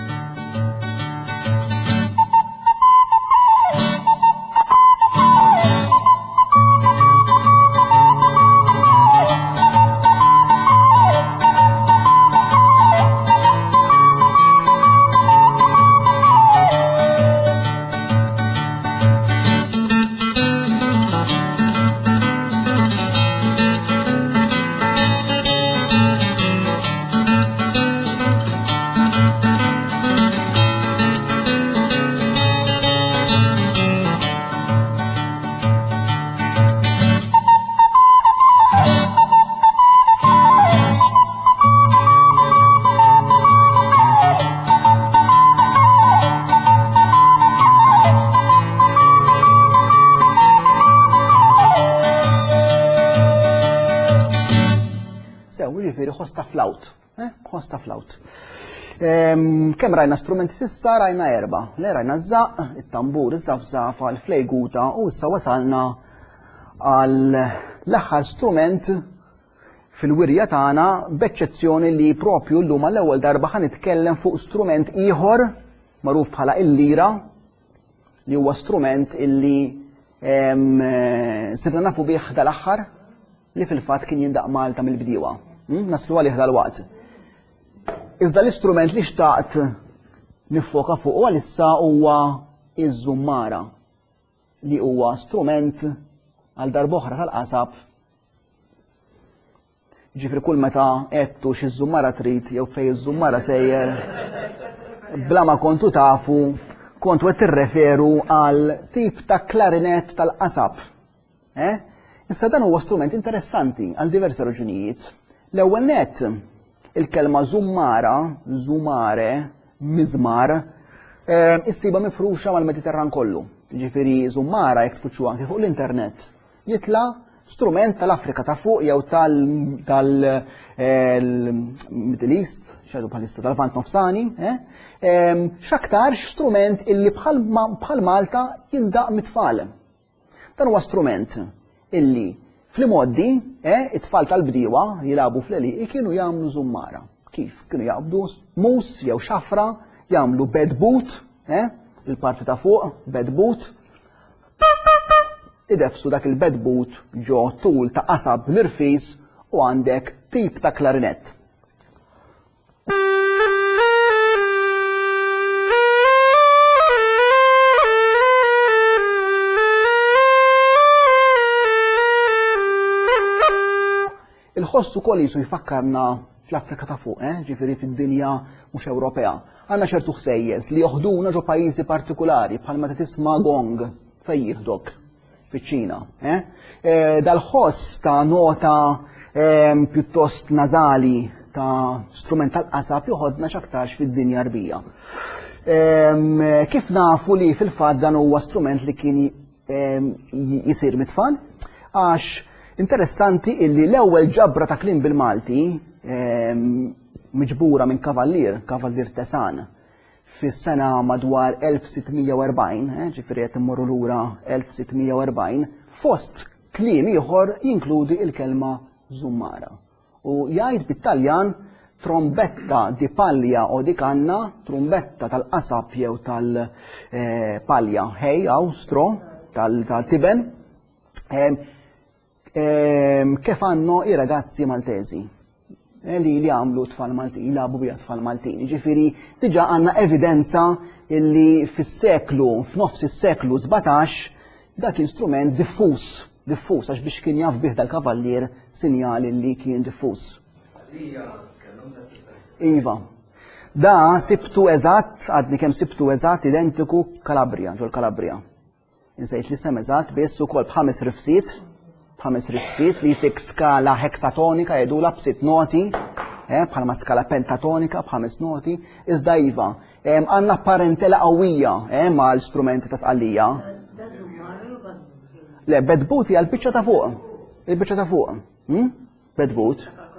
Ħosta flaut. Kemm rajna strumenti sissa rajna erba'. Rajna ż-żaq, it-tambur, iż-żafżafa, l-flejguta u issa wasalna għal l-aħħar strument fil-wirja tagħna b'eċċezzjoni li propju llum għall-ewwel darba ħa nitkellem fuq strument ieħor magħruf bħala il-lira li huwa strument illi sirna nafu bih dal-aħħar li fil-fatt kien jindaq Malta mill-bdiewa. Naslu għalih dal-waqt. Iżda l-istrument li xtaqt nifoka fuq għalissa huwa iż-żummara li huwa strument għal darb'oħra tal-qasab Ġifri kull meta għettu xi żummara trid jew fejn iż-żummara sejjer, bla ma kontu tafu, kontu qed tirreferu għal tip ta' klarinett tal-qasab. Issa dan huwa strument interessanti għal diversi raġunijiet. L-ewwel nett, il-kelma żummara, żumare, miżmar, issiba mifruxa mal-Mediterran kollu. Ġifieri żummara jekk tfuċċu anke fuq l-internet. Jitla' strument tal-Afrika ta' fuq jew tal-Middle East, xedu bħalissa tal-Vant Nofsani, x'aktarx strument illi bħal Malta jindaq mit-tfal. Dan huwa strument illi fl-imoddi it-tfal tal-bdiewa jilagħbu fl-għeliq kienu jagħmlu żummara. Kif? Kienu jaqbdu mus jew xafra, jagħmlu bed boot, il-parti ta' fuq, bed boot, idefsu dak il-bed boot ġo tul ta' qasab l-irfis u għandek tip ta' klarinett. Il-ħossu kol jisu jfakkarna fl-Afrika ta' fuq, ġifiri fid-dinja mhux Ewropea. Għandna ċertu ħsejjes li joħduna ġo pajjiżi partikolari bħalma ta' tisma' gong fejn jieħdok fiċ-Ċina. Dal-ħoss ta' nota pjuttost nażali ta' strument tal-qasab joħodna x'aktarx fid-dinja rbija. Kif nafu li fil-fatt dan huwa strument li kien jisir mit-tfal? Għax interessanti illi l-ewwel ġabra ta' kliem bil-Malti miġbura minn kavallier Tesan, fis-sena madwar 1640, ġifieri qed immorru lura 1640, fost kliem ieħor jinkludi il-kelma żummara. U jgħid bit-Taljan trombetta di palja o di kanna, trombetta tal-qasab jew tal-palja, hej aw stro tal-tiben, kif għannu i ragazzi Maltezi li għamlu tfal Maltini, jilagħbu bija tfal Maltini. Ġifieri diġà għandna evidenza illi fis-seklu, f'nofs is-seklu 17, dak instrument diffuż għax biex kien jaf bih dal-kavallier sinjali li kien diffuż. Iva. Da sibtu eżatt, għadni kemm sibtu eżatt identiku Kalabria, ġol Kalabria. Insejt li sem eżatt biss ukoll b'ħames rifsiet li jtik skala heksatonika jedula b'sitt noti, bħalma skala pentatonika b'ħames noti, iżda iva, għandna parentela qawwija ma' l-strumenti ta' sqallija. Le, bedboot hija l-biċċa ta' fuq. Il-biċċa ta' fuq. Bedboot.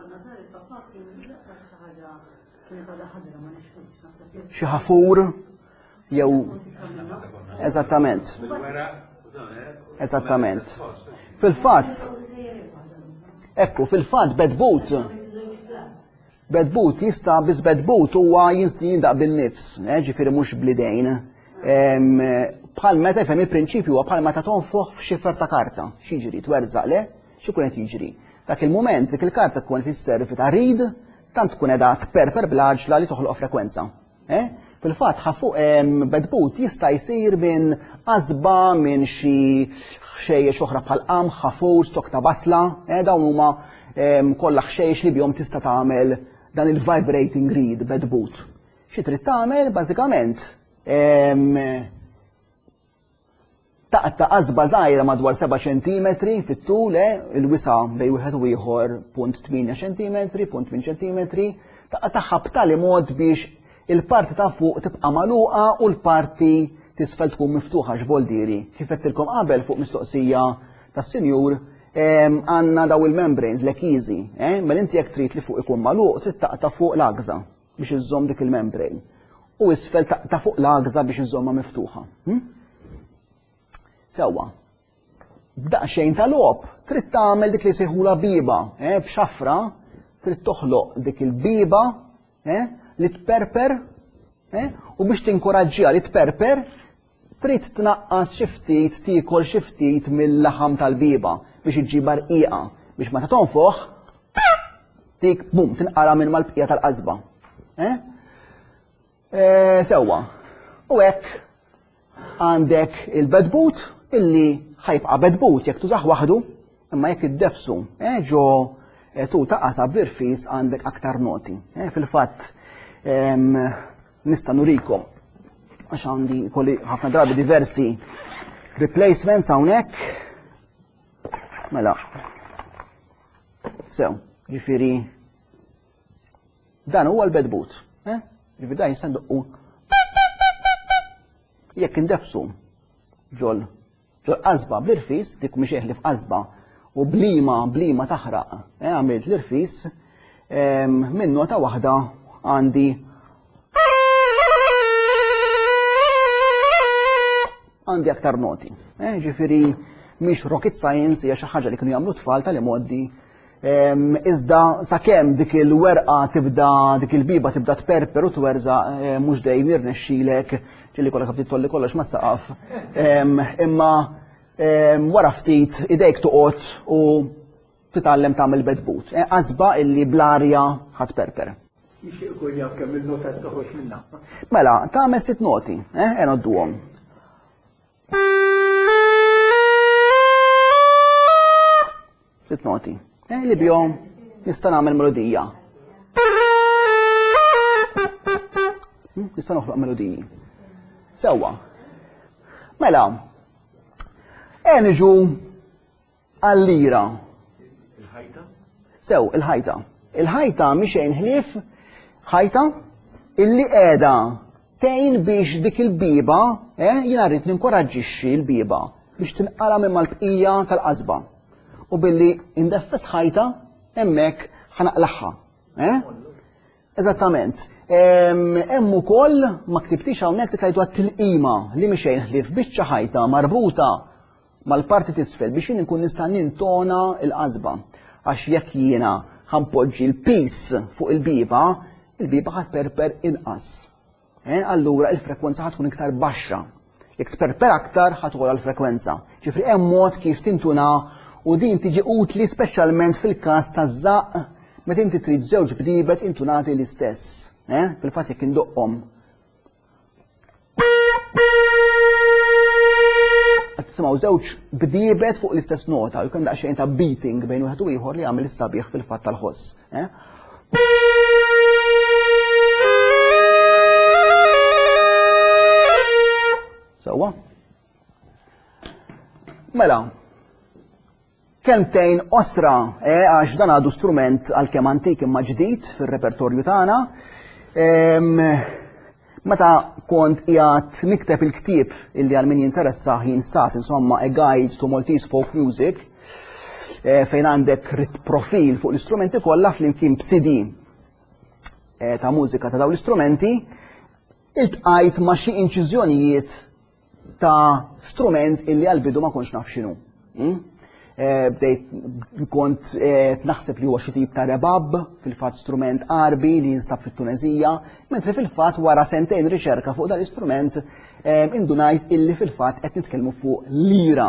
Xi ħafur jew eżattament. Eżattament. Fil-fatt, bedboot jista' biss bedboot huwa jindaq bil-nifs, ġifieri mhux blidejn. Bħal meta jfhem il-prinċipju huwa bħal meta tonfoħ f'xifer ta' karta. X'jiġri twerzaq le, x'ikun qed jiġri. Dak il-mument dik il-karta tkun qed isservi ta' rid, tant tkun qiegħda tperper bl-għaġla li toħloq frekwenza. Fil-fatt bedboot jista' jsir minn qasba minn xi ħxejjex oħra bħal qam, ħafur, stok ta' basla, dawn huma kollha ħxejjex li bihom tista' tagħmel dan il-vibrating reed bedboot. Xi trid tagħmel bażikament taqta' qasba żgħira madwar 7 cm fit-tul, il-wisa bejn wieħed u ieħor 0.8 cm, 0.8 cm, taqta' b'tali mod biex il-parti ta' fuq tibqa' magħluqa u l-parti tisfel tkun miftuħa x'boldiri. Kif qedtilkom qabel fuq mistoqsija tas-Sinjur għandna daw il-membranes l-ekiżi, mela inti jekk trid li fuq ikun magħluq trid taqta' fuq l-agża biex iżżomm dik il-membrane. U isfel taqta' fuq l-agża biex iżżommha miftuħa. Sewwa. B'daqsxejn tal-għob trid tagħmel dik li sejħula biba, b'xafra trid toħloq dik il-biba li tperper u biex tinkoraġġiha li tperper trid tnaqqas xi ftit tiekol xi ftit mill-laħam tal-biba biex iġġibha rqiqa biex meta tonfoħ tik bum tinqara minn mal-bqija tal-qasba. Sewwa. U hekk għandek il-bedboot illi ħajbqa' bedboot jekk tużaħ waħdu, imma jekk iddefsu ġo tuta qasab bl-irfis għandek aktar noti. Fil-fatt nista' nurikom għax għandi kolli ħafna drabi diversi replacements hawnhekk. Mela. Sew, ġifieri dan huwa l-bed boot. Ġifieri dan jista' ndoqqu jekk indefsu ġol qasba bl-irfis, dik mhix eħlif qasba u blima taħraq. Għamilt l-irfis minn nota waħda għandi aktar noti. Ġifieri mhix rocket science hija xi ħaġa li kienu jagħmlu tfal tal-imoddi. Iżda sakemm dik il-werqa tibda, dik il-biba tibda tperper u twerza mhux dejjem jirnexxielek ġieli kollha bdiet tolli kollox ma saqaf. Imma wara ftit idejk toqgħod u titgħallem tagħmel bed boot. Qasba illi bl-arja ħatperper. Jixtieq ikun jaf kemm il-nota toħroġ minnha. Mela, tagħmel 6 noti, nodduhom. 6 noti. Li bjom nista' nagħmel melodija. Nista' noħloq melodiji. Sewwa. Mela, niġu għall-lira. Il-ħajta? Sew, il-ħajta. Il-ħajta mhix xejn ħlief, ħajta illi qiegħda tgħin biex dik il-biba, jiena rrid ninkoraġġixxi l-biba biex tinqala minn mal-bqija tal-qasba. U billi indeffes ħajta hemmhekk ħanaqlaħħa. Eżattament. Hemm ukoll ma ktibtix hawnhekk tikgħidu għat-tilqima li mhix xejn ħlief biċċa ħajta marbuta mal-parti t'isfel biex jien inkun nista' nintona l-qasba. Għax jekk jiena ħampoġġi l-pis fuq il-biba ħatperper inqas. Allura il-frekwenza ħatkun iktar baxxa. Jekk tperper aktar ħatgħola l-frekwenza. Ġifri hemm mod kif tintuna u din tiġi utli speċjalment fil-każ taż-żaq meta inti trid żewġ bdiebet intunati l-istess. Fil-fatt jekk indoqqhom. Qed tisimgħu żewġ bdiebet fuq l-istess nota u jkun daqsxejn ta' beating bejn wieħed u ieħor li jagħmel is-sabiħ fil-fatt tal-ħoss. Sewwa? Mela, kemmtejn osra, għax dan għadu strument għal-kemm antik imma ġdid fir-repertorju tagħna. Meta kont qiegħed nikteb il-ktieb illi għal min jinteressa jinstaf insomma A Guide to Maltese Folk Music fejn għandek profil fuq l-istrumenti kollha flimkien b'CD ta' mużika ta' dawn l-istrumenti, iltqajt ma' xi inċiżjonijiet ta' strument illi għal-bidu ma kontx naf x'inhu. Bdejt kont naħseb li huwa xi tip ta' rebab, fil-fatt strument qarbi li jinstab fit-Tunezija, mentri fil-fatt wara sentejn riċerka fuq dan l-istrument indunajt illi fil-fatt qed nitkellmu fuq lira.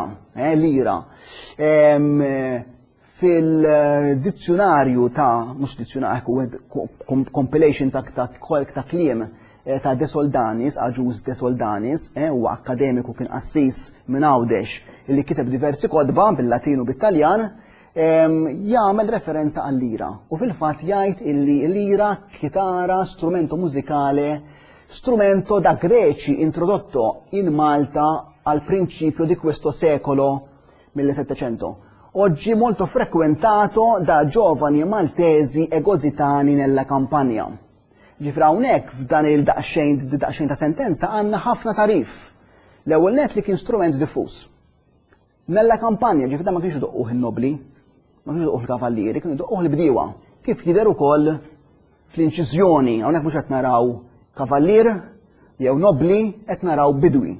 Fil-dizzjonarju ta' mhux dizzjonarju, compilation ta' kliem ta' De Soldanis, Aġuż De Soldanis, huwa akademiku kien qassis minn Għawdex illi kiteb diversi kodba bil-Latin u bit-Taljan, jagħmel referenza għall-lira. U fil-fatt jgħid illi l-lira kitara strumento mużikale, strumento da Greci introdotto in Malta al principio di questo secolo 1700. Oggi molto frequentato da giovani maltesi e gozitani nella campagna. Ġifra hawnhekk f'dan il-daqsxejn ta' sentenza għandna ħafna tarif. L-ewwel net li kien strument diffuż. Nella kampanja ġifra ma kienx idoqquh in-nobli, ma kienx idoqquh il-kavallieri, kienu idoqquh l-bdiewa. Kif jidher ukoll fl-inċiżjoni hawnhekk mhux qed naraw kavallier jew nobli, qed naraw bidwi.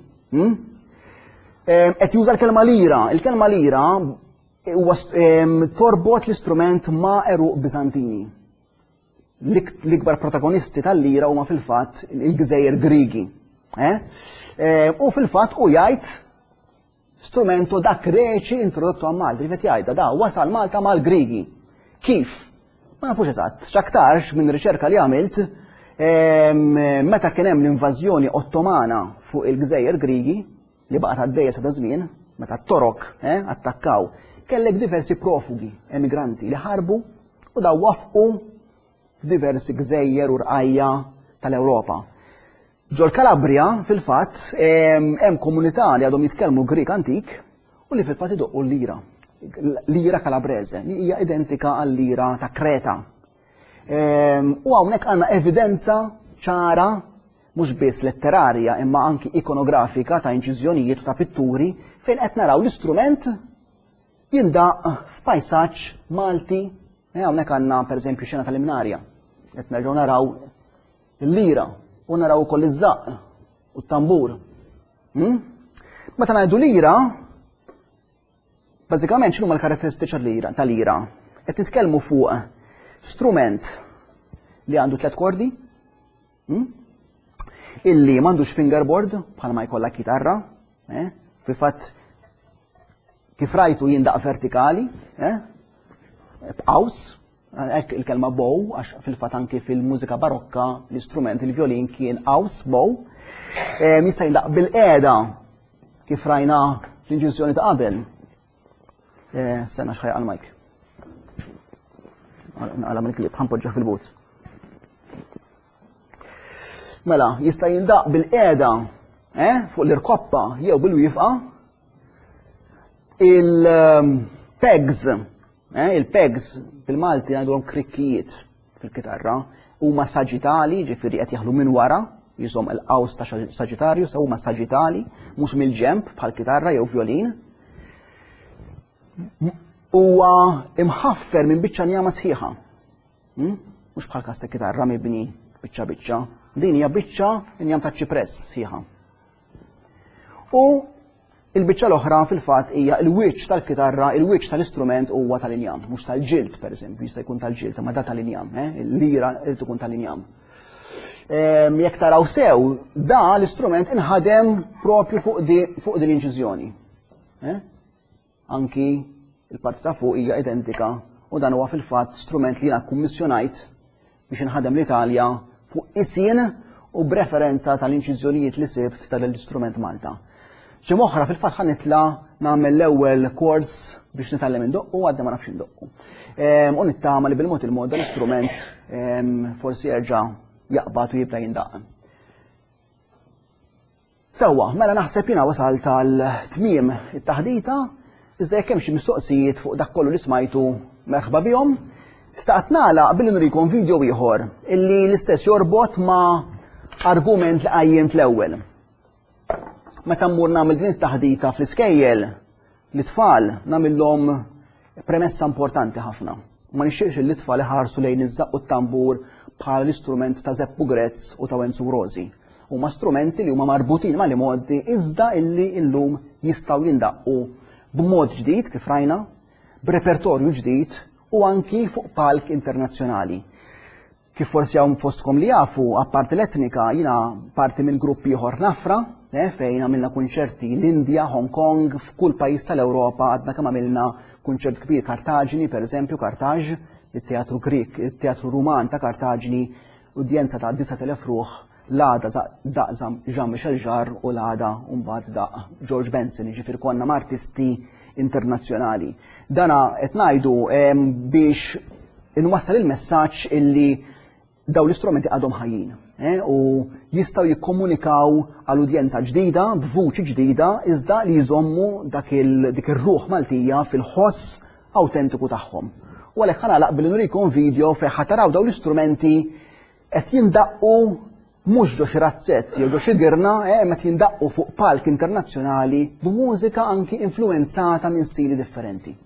Qed juża l-kelma lira. Il-kelma lira huwa torbot l-istrument ma' eruq Bizantini. L-ikbar protagonisti tal-lira huma fil-fatt il-Gżejjer Griegi. U fil-fatt u jgħid strumento da Greċi introdotto a Malta, rifet jgħidha da wasal Malta mal-Griegi. Kif? Ma nafux eżatt, x'aktarx minn riċerka li għamilt meta kien hemm l-invażjoni Ottomana fuq il-Gżejjer Griegi li baqgħet għaddejja sa żmien, meta t-Torok attakkaw, kellek diversi profugi, emigranti li ħarbu u daw wafqu f'diversi gżejjer u rqajja tal-Ewropa. Ġol Kalabria fil-fatt hemm komunità li għadhom jitkellmu Grik antik u li fil-fatt idoqqu l-lira. Lira Kalabrese, li hija identika għall-lira ta' Kreta. U hawnhekk għandna evidenza ċara mhux biss letterarja imma anki ikonografika ta' inċiżjonijiet u ta' pitturi fejn qed naraw l-istrument jindaq f'pajsaġġ Malti. Hawnhekk għandna pereżempju xena tal-Imnarja. Qed nerġgħu naraw il-lira u naraw ukoll iż-żaq u t-tambur. Meta ngħidu lira, bażikament x'huma l-karatteristiċi tal-lira? Qed nitkellmu fuq strument li għandu 3 kordi, illi m'għandux fingerboard bħalma jkollha kitarra, fil-fatt kif rajtu jindaq vertikali, b'qaws, hekk il-kelma bow, għax fil-fatt anke fil-mużika barokka l-istrument il-violin kien qaws bow, jista' jindaq bil-qiegħda kif rajna fl-inċiżjoni ta' qabel. Sena xħaj għal-majk. Għala minn klib, ħanpoġġa fil-but. Mela, jista' jindaq bil-qiegħda fuq l-irkoppa jew bil-wifqa il-pegs, il-pegs bil-Malti għandhom krikkijiet fil-kitarra huma saġitali, ġifieri qed jaħlu minn wara, jisom il-qaws ta' Saġitarju, sa huma saġitali, mhux mill-ġemp bħal-kitarra jew violin. Huwa imħaffer minn biċċa njama sħiħa. Mhux bħal każ ta' kitarra mibni biċċa biċċa. Din hija biċċa njam ta' ċipress sħiħa. U il-biċċa l-oħra fil-fatt hija l-wiċċ tal-kitarra, il-wiċċ tal-istrument huwa tal-injam, mhux tal-ġild pereżempju, jista' jkun tal-ġild, ma da tal-injam, il-lira irid ikun tal-injam. Jekk taraw sew, da l-istrument inħadem propju fuq din l-inċiżjoni. Anki il-parti ta' fuq hija identika u dan huwa fil-fatt strument li jiena kummissjonajt biex inħadem l-Italja fuq isien u b'referenza tal-inċiżjonijiet li sibt tal-istrument Malta. Ġim oħra fil-fatt ħanitla nagħmel l-ewwel kors biex nitgħallem indoqqu u għadda ma nafx indoqqu. U nittama li bil-mod il-mod l-istrument forsi jerġa' jaqbad u jibda jindaq. Sewwa, mela naħseb jiena wasal tal-tmiem it-taħdita. Iżda jekk hemm xi mistoqsijiet fuq dak kollu li smajtu merħba bihom, staqt nagħlaq billi nurikom video ieħor illi l-istess jorbot ma' argument li qajjim fl-ewwel. Meta mmur nagħmel din it-taħdita fl-iskejjel l-itfal nagħmilhom premessa importanti ħafna. Ma nixtieqx l-itfal iħarsu lejn iż-żaq u t-tambur bħala l-istrument ta' Zeppu Grezz u ta' Enzo Rosi. Huma strumenti li huma marbutin ma' li modi iżda illi llum jistgħu jindaqqu b'mod ġdid kif rajna, b'repertorju ġdid u anki fuq palk internazzjonali. Kif forsi hawn fostkom li jafu, apparti l-etnika, jiena parti minn grupp ieħor Nafra, fejn għamilna kunċerti l-Indja, Hong Kong, f'kull pajjiż tal-Ewropa, għadna kemm għamilna kunċert kbir Kartaġini, pereżempju Kartaġ, it-teatru Grik, it-teatru Ruman ta' Kartaġini, udjenza ta' 9,000 ruħ, l-għada daqżam Jean-Michel Jarre u l-għada mbagħad daq George Benson, ġifier konna ma' artisti internazzjonali. Dana qed ngħidu biex inwassal il-messaġġ illi daw l-istrumenti għadhom ħajjin u jistgħu jikkomunikaw għall-udjenza ġdida, b'vuċi ġdida, iżda li jżommu dik ir-ruħ Maltija fil-ħoss awtentiku tagħhom. U għalhekk ħanalaq billi nurikom video fejn ħataraw daw l-istrumenti qed jindaqqu mhux ġo xi razzetti jew ġo xi girna, qed jindaqqu fuq palk internazzjonali b'mużika anki influenzata minn stili differenti.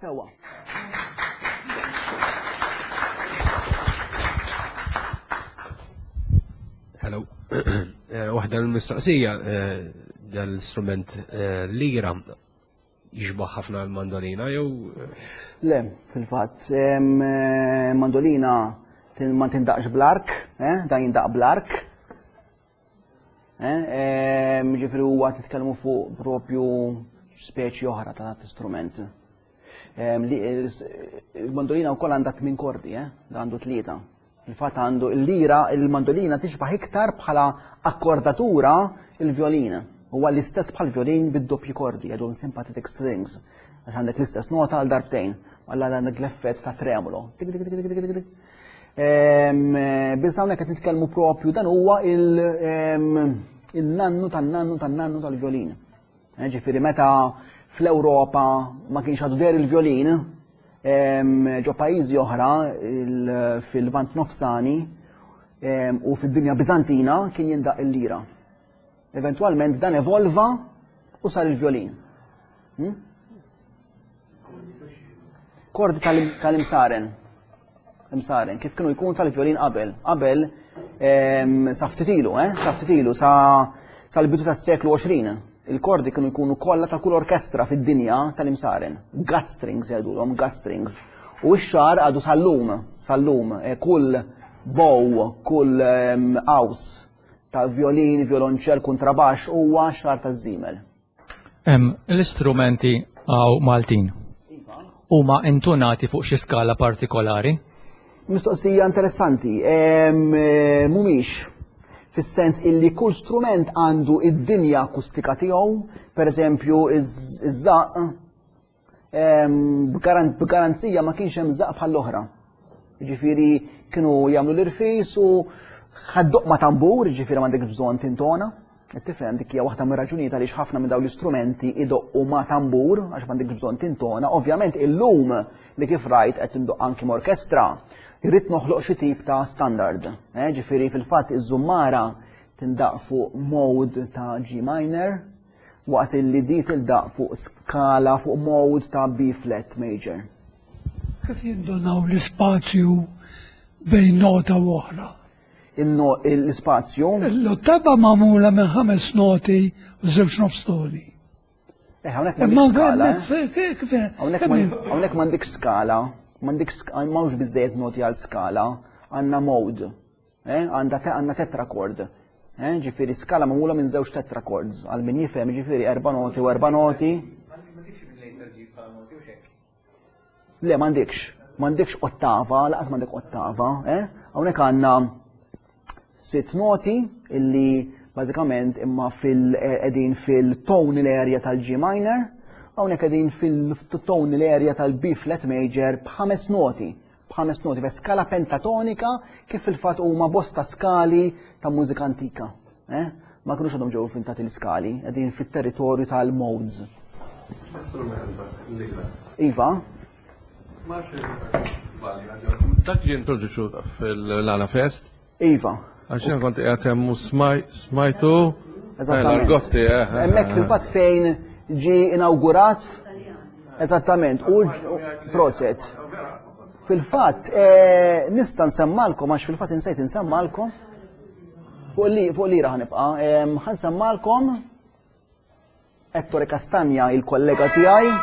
Sewa. Hello. Waħda l-mistoqsija dal-istrument lira jixbaħ ħafna l-mandolina jew Le, fil-fatt, mandolina ma tindaqx bl-ark, dan jindaq bl-ark. Ġifri huwa titkellmu fuq propju speċi oħra ta' istrument. Il-mandolina wkoll għandha 8 kordi, għandu 3. Il-fatt għandu il-lira, il-mandolina tixbaħ iktar bħala akkordatura il-violin. Huwa l-istess bħal violin bid-doppji kordi, għadu sympathetic strings. Għax għandek l-istess nota għal darbtejn, għalla għandek l-effett ta' tremolo. Bizz hawnhekk qed nitkellmu propju dan huwa il-nannu tan-nannu tal-violin. Ġifieri meta fl-Ewropa ma kienx għadu der il-violin, ġo pajjiżi oħra fil-Lvant Nofsani u fid-dinja Bizantina kien jindaq il-lira. Eventualment dan evolva u sar il-violin. Kordi tal-imsaren. Imsaren, kif kienu jkun tal-violin qabel. Qabel saftitilu sal-bidu tas-seklu 20. Il-kordi kienu jkunu kollha ta' kull orkestra fid-dinja tal-imsaren. Gut strings jgħidulhom, gut strings. U x-xar għadu sal-lum, kull bow, kull aws ta' violin, violonċell, kontrabax huwa xar ta' żiemel. L-istrumenti Maltin huma intonati fuq xi skala partikolari? Mistoqsija interessanti. Mhumiex fis-sens illi kull strument għandu id-dinja akustika tiegħu, pereżempju iż-żaq b'garanzija ma kienx hemm żaq bħall-oħra. Jiġifieri kienu jagħmlu l-irfis u ħaddoq ma' tambur, jiġifieri m'għandekx bżonn tintona. Tifhem dik hija waħda mir-raġunijiet għaliex ħafna minn dawn l-istrumenti idoqqu ma' tambur għax m'għandekx bżonn tintona. Ovvjament illum li kif rajt qed tindoq anki m'orkestra, irrid noħloq xi tip ta' standard. Ġifieri fil-fatt iż-żummara tindaq fuq mode ta' G minor, waqt illi di tildaq fuq skala fuq mode ta' B flat major. Kif jindunaw l-ispazju bejn nota u oħra? L-ispazju? L-ottava magħmula minn 5 noti u 2 nofstoni. Hawnhekk m'għandek skala. M'għandux biżżejjed noti għal skala, għandna mode. Għandna tetrachord. Ġifieri skala magħmula minn 2 tetrachords. Għal min jifhem ġifieri 4 noti u 4 noti. Le m'għandekx ottava, laqas m'għandek ottava. Hawnhekk għandna 6 noti illi bażikament imma qegħdin fil-tone area tal-G minor, hawnhekk qegħdin fil-tone area tal-B flat major b'5 noti. B'5 noti skala pentatonika kif fil-fatt huma bosta skali ta' mużika antika. Ma kinux għadhom ġew inventati l-iskali, qegħdin fit-territorju tal-modes. Iva? Dak ġie introduċuta fil-Lana Fest? Iva. Għaxina kont għat jemmu smajtu l-argotti, Emmek fil-fat fejn ġi inaugurat, eżattament, u proset. Fil-fat, nista nsemmalkom, għax fil-fat insejt nsemmalkom, fuq li raħnibqa, ħan nsemmalkom Ettore Castagna, il-kollega tijaj,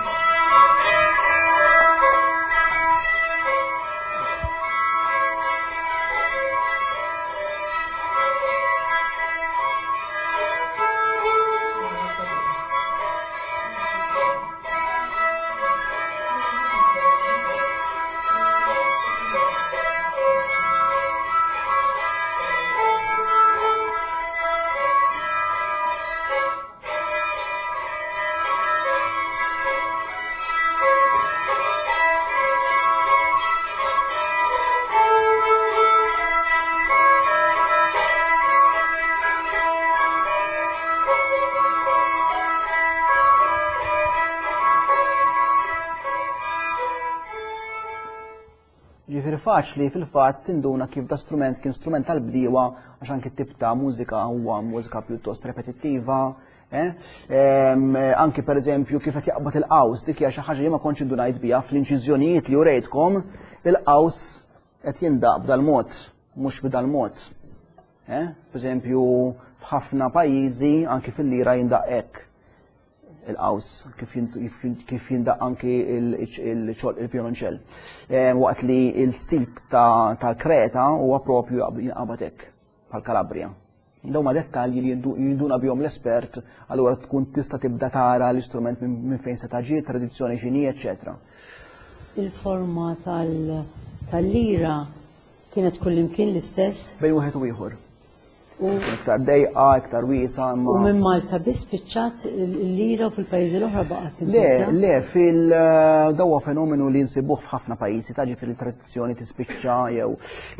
faċli fil-fatt tinduna kif da strument kien strument tal-bdiewa għax anke tip ta' mużika huwa mużika pjuttost repetittiva, Anki per eżempju kif qed jaqbad il-qaws, dik hija xi ħaġa li ma kontx indunajt biha fl-inċiżjonijiet li urejtkom, il-qaws qed jindaq b'dal mod, mhux b'dal mod. Per eżempju f'ħafna pajjiżi anki fil-lira jindaq hekk il-qaws, kif jindaq anki il-violonċell. Waqt li l-stil tal-Kreta huwa propju jinqabad hekk bħal-Kalabria. Daw ma dettalji li jinduna bihom l-espert, allura tkun tista' tibda tara l-istrument minn fejn se taġi, tradizzjoni x'inhi, eċetera. Il-forma tal-lira kienet kullimkien l-istess? Bejn wieħed u ieħor. Iktar dejqa, iktar wiesa. U minn Malta biss spiċċat il-lira fil-pajjiżi l-oħra baqgħet tintuża? Le, dawwa fenomenu li nsibuh f'ħafna pajjiżi, taġi fil-tradizzjoni tispiċċa jew.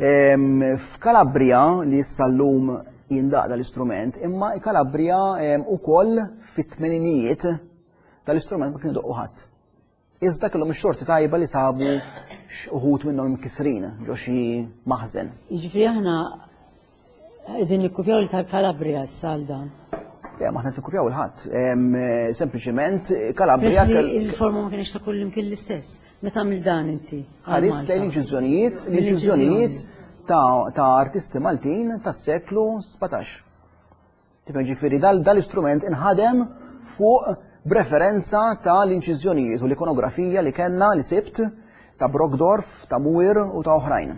F'Kalabria li issa llum jindaq dal-istrument, imma Kalabria ukoll fit-tmeninijiet dal-istrument ma kienu doqqu ħadd. Iżda kellhom ix-xorti tajba li sabu uħud minnhom imkisrin ġo xi maħżen. Jiġifieri aħna qegħdin nikkupjaw tal-Kalabria issa għal dan. Ma aħna nikkupjaw il-ħadd. Sempliċement Kalabria il-forma ma kienx ta' kullimkien l-istess. Meta għamil dan inti? Ħares lejn l-inċiżjonijiet ta' artisti Maltin tas-seklu 17. Ġifieri dal-istrument inħadem fuq b'referenza ta' l-inċiżjonijiet u l-ikonografija li kellna li sibt ta' Brockdorf, ta' Muir u ta' oħrajn.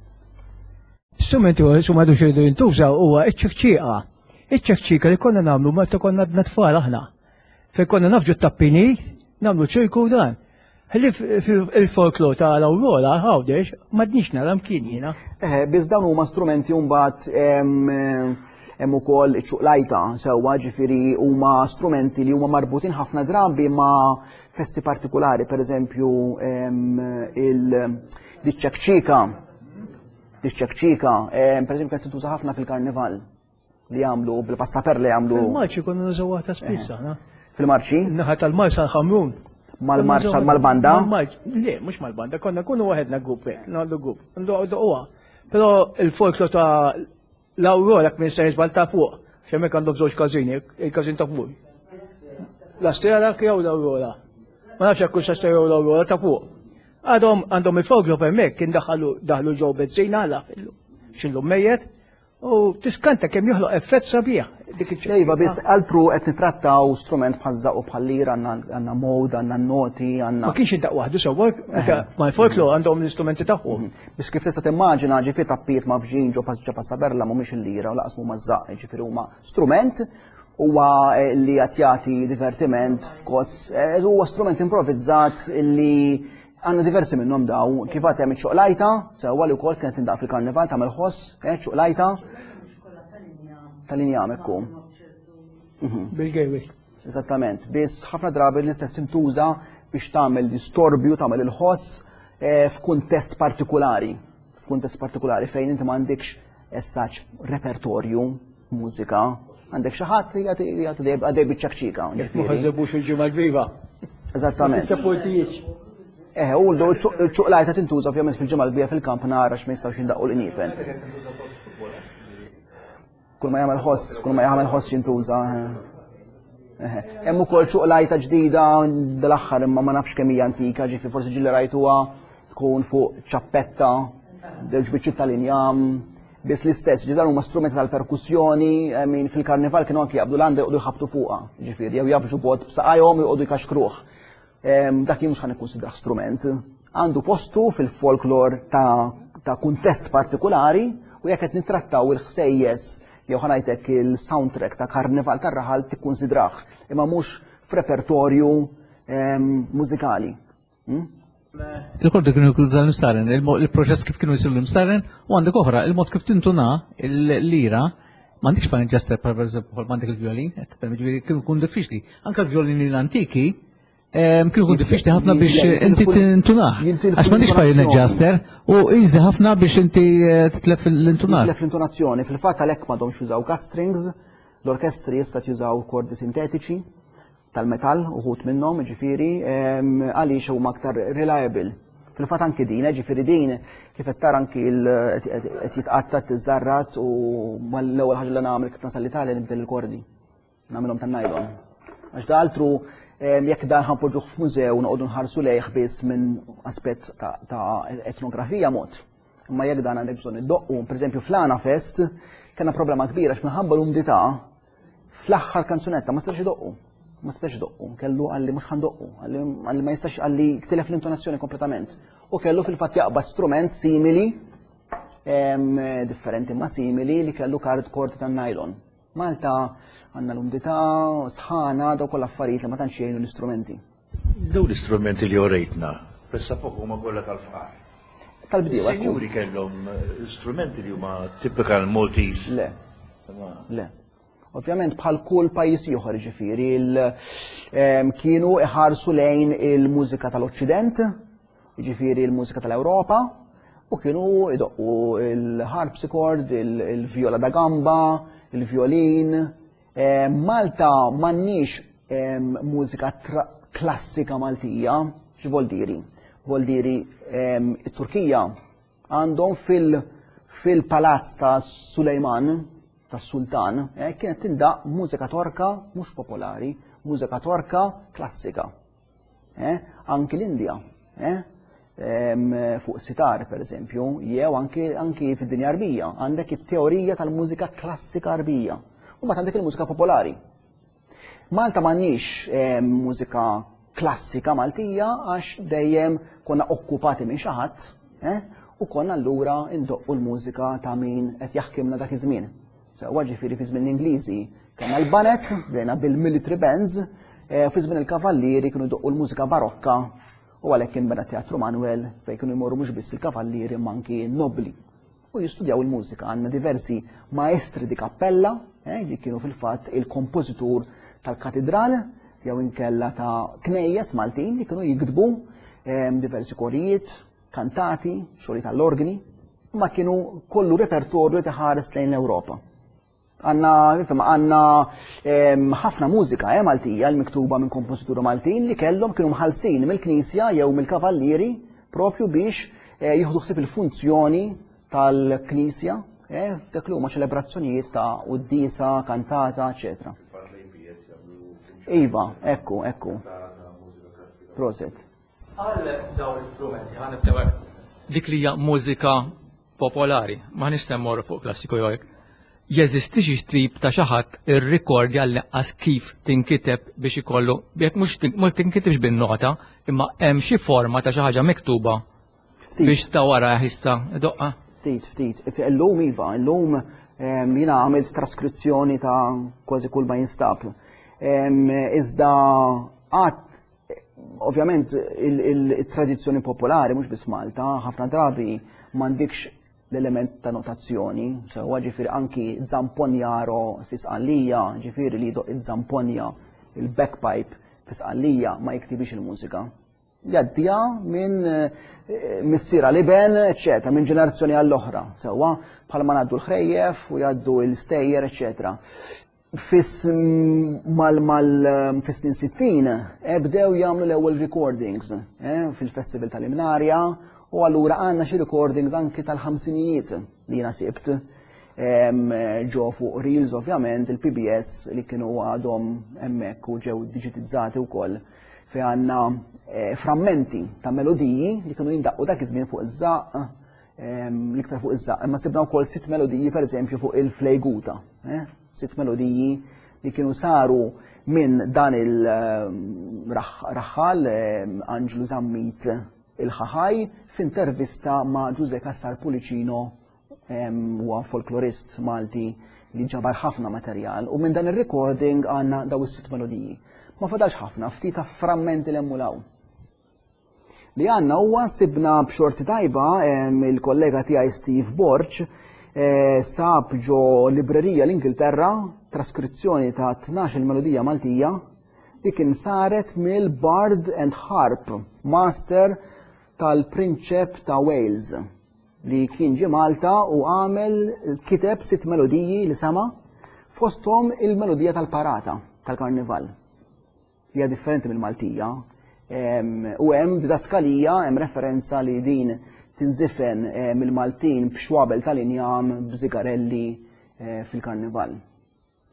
Strumenti madu xejdu jintuża huwa iċ-ċekċieqa. Iċ-ċekċika li konna nagħmlu meta konna għadna tfal aħna. Fejn konna nafġu t-tappini, nagħmlu ċirku dan. Ħalli il-folklor ta' l-Awrola ħawdex m'għadniex nara mkien jiena. Biss dawn huma strumenti mbagħad hemm ukoll iċ-ċuqlajta sewwa, ġifieri huma strumenti li huma marbutin ħafna drabi ma' festi partikolari, pereżempju il-ċekċika. Ix-ċekċika, pereżempju qed tintuża ħafna fil-karnival li jagħmlu bil-passaper li jagħmlu. Fil-marċi konna nużawha ta' spiss aħna. Fil-marċi? Naħa tal-marċ għal-ħamrun. Mal-marċ mal-banda? Le, mhux mal-banda, konna kunu waħedna grupp hekk, nagħmlu grupp. Ndoqgħu. Però il-folklor ta' l-Awrola minn se jiżbal ta' fuq, x'hemmhekk għandhom żewġ każini, il-każin ta' fuq. L-Astrera jew l-Awrola. Ma nafx hekk hux Astrera jew l-Awrola ta' fuq. Għandhom il-folklor hemmhekk kien daħlu ġew bezzejn għala xillum mejjed u tiskanta kemm joħloq effett sabiħ. Iva, biss altru qed nitrattaw strument bħal żaq u bħal lira, għandna mod, għandna noti, għandna. Ma kienx intaq waħdu sewwa, ma l-folklor għandhom l-istrumenti tagħhom. Biex kif tista' timmaġina ġifier tappiet ma' fġin ġo passaberla mhumiex il-lira u laqas huma żaq, ġifieri huma strument huwa li qed jagħti divertiment f'kos, huwa strument improvvizzat li għandna diversi minnhom daw, kif għad hemm iċ-ċoqlajta, sewwa li wkoll kienet tindaq fil-karnival tagħmel ħoss, ċoqlajta. Tal-injam ekku. Bil-gejwi. Eżattament. Biss ħafna drabi l-istess tintuża biex tagħmel distorbju, tagħmel il-ħoss f'kuntest partikolari. F'kuntest partikolari fejn inti m'għandekx essaċ repertorju, mużika, għandek xi ħadd li għadej biċ-ċakċika. Ma ħażebux il-ġimgħa l-kbiba. Eżattament. U l-ċuqlajta tintuża ovvjament fil-ġimgħa l-kbiba fil-kamp nara x'ma jistgħux jindaqqu l-inifen. Kull ma jagħmel ħoss jintuża. Hemm ukoll ċuqlajta ġdida dal-aħħar imma ma nafx kemm hija antika, ġifi forsi ġilli rajtuha tkun fuq ċappetta, ġbiċċiet tal-injam, biss l-istess, ġidan huma strumenti tal-perkussjoni, min fil-karnival kienu anke jaqbdu l-għanda jqogħdu jħabtu fuqha, ġifieri jew jafġu bod b'saqajhom jqogħdu jkaxkruh. Dak jien mhux ħan ikkunsidrah strument. Għandu postu fil-folklor ta' kuntest partikolari u jekk qed nittrattaw il-ħsejjes jew ħanajtek il-soundtrack ta' karnival tar-raħal tikkunsidrah, imma mhux f'repertorju mużikali. Il-kordi kienu jkunu tal-imstaren, il-proċess kif kienu jisiru l-imstaren, u għandek oħra, il-mod kif tintuna il-lira, m'għandekx fan ġaster per eżempju m'għandek il-violin, kienu kun diffiċli. Anke l-violini l-antiki kienu kun diffiċli ħafna biex inti tintunaħ. Għax m'għandekx fan ġaster u iżi ħafna biex inti titlef l-intunar. Titlef l-intonazzjoni, fil-fatt għalhekk m'għadhomx jużaw cut strings, l-orkestri issa jużaw kordi sintetiċi tal-metall uħut minnhom, ġifieri għaliex huma aktar reliable. Fil-fatt anke din, ġifieri din kif qed tara anke qed jitqatta tiżarrat u l-ewwel ħaġa li nagħmel kif nasal l-Italja nibdel il-kordi. nagħmilhom tan-nylon. Għax d'altru jekk dan ħanpoġġuh f'mużew noqogħdu nħarsu lejh biss minn aspett ta' etnografija mod. Imma jekk dan għandek bżonn iddoqqu, pereżempju fl-Għana Fest kellna problema kbira x'minħabba l-umdità fl-aħħar kanzunetta ma setax idoqqu. Ma setax idoqqu, kellu għalli mhux ħandoqqu, għalli ma jistax għalli ktilef l-intonazzjoni kompletament. U kellu fil-fatt jaqbad strument simili, differenti ma simili li kellu kord tan-nylon. Malta għandna l-umdità, sħana, daw kollha affarijiet li ma tantx jgħinu l-istrumenti. Daw l-istrumenti li jorejtna, pressa poco huma kollha tal-fqar. Tal-bdiewa. Is-Sinjuri kellhom strumenti li huma typical Maltese. Le. Ovvjament bħal kull pajjiż ieħor ġifieri kienu iħarsu lejn il-mużika tal-Occident, ġifieri l-mużika tal-Ewropa, u kienu idoqqu il-harpsichord, il-viola da gamba, il-violin. Malta m'għandniex mużika klassika Maltija, x'vol diri? Vol diri it-Turkija għandhom fil-palazz ta' Sulejman, tas-Sultan, kienet tindaq mużika torka mhux popolari, mużika torka klassika. Anki l-Indja, fuq sitar pereżempju, jew anki fid-dinja Arbija, għandek it-teorija tal-mużika klassika Arbija. U mbagħad għandek il-mużika popolari. Malta m'għandniex mużika klassika Maltija għax dejjem konna okkupati minn xi ħadd u konna allura indoqqu l-mużika ta' min qed jaħkimna dak iż-żmien. Ġifieri fi żmien Ingliżi kellna l-banet, bdejna bil-military bands, u fi żmien il-kavallieri kienu jdoqqu l-mużika barokka u għalhekk kien bena Teatru Manuel fejn kienu jmorru mhux biss il-kavallieri imma anki n-nobli. U jistudjaw il-mużika, għandna diversi maestri di kappella li kienu fil-fatt il-kompożitur tal-katedral jew inkella ta' knejjes Maltin li kienu jiktbu diversi korijiet, kantati, xogħli tal-organi, ma kienu kollu repertorju li ħares lejn l-Ewropa. Għanna ħafna mużika Maltija l-miktuba minn kompożituri Maltin li kellhom kienu mħallsin mill-Knisja jew mill-kavallieri propju biex jieħdu ħsieb il-funzjoni tal-Knisja dak li huma ċelebrazzjonijiet ta' qudiesa, kantata, eċetera. Iva, ekku. Proset. Għal dawn l-istrumenti ħan nibtewek dik li hija mużika popolari, ma nistemmorru fuq klassiku jgħid. Jeżisti xi tip ta' xi ħadd irrikordja l-leqqas kif tinkiteb biex ikollu jekk mhux tinkitibx bin-nota, imma hemm xi forma ta' xi ħaġa miktuba biex ta' wara jista' doqqa. Ftit. Illum iva, illum jiena għamilt traskrizzjoni ta' kważi kull ma jinstab. Iżda għad ovvjament il-tradizzjoni popolari mhux biss Malta, ħafna drabi m'għandikx l-element ta' notazzjoni, sewa ġifieri anki zamponjaro fisqallija, ġifieri li jdoq iż-zamponja, il-backpipe fisqallija ma jiktibix il-mużika. Jaddija minn missiera liben, eċetera, minn ġenerazzjoni għall-oħra, sewa bħalma ngħaddu l-ħrejjef u jgħaddu l-stejjer, eċetera. Fis-snin 60 bdew jagħmlu l-ewwel recordings fil-Festival tal-Imnarja u allura għandna xi recordings anki tal-ħamsinijiet li jiena sibt ġew fuq reels ovvjament il-PBS li kienu għadhom hemmhekk u ġew digitizzati wkoll fejn għandna frammenti ta' melodiji li kienu jindaqqu dak iż-żmien fuq iż-żaq l-iktar fuq iż-żaq, imma sibna wkoll 6 melodiji pereżempju fuq il-flejguta. 6 melodiji li kienu saru minn dan il-raħħal Anġlu Zammit il-ħaħaj f'intervista ma' Giuseppe Cassar Pulicino huwa folklorist Malti li ġabar ħafna materjal u minn dan ir-recording għandna daw is-6 melodiji. Ma fadalx ħafna, ftit ta' frammenti li emmulaw. Li għandna huwa sibna b'xorti tajba il-kollega tiegħi Steve Borch sab ġo librerija l-Ingilterra traskrizzjoni ta' 12 melodija Maltija li kien saret mill-Bard and Harp Master tal-Prinċep ta' Wales li kien ġie Malta u għamel kiteb 6 melodiji li sama fosthom il-melodija tal-parata tal-Karnival. Hija differenti mill-Maltija u hemm didaskalija, hemm referenza li din tinżifen mill-Maltin b'xwabel tal-injam b'żigarelli fil-Karnival.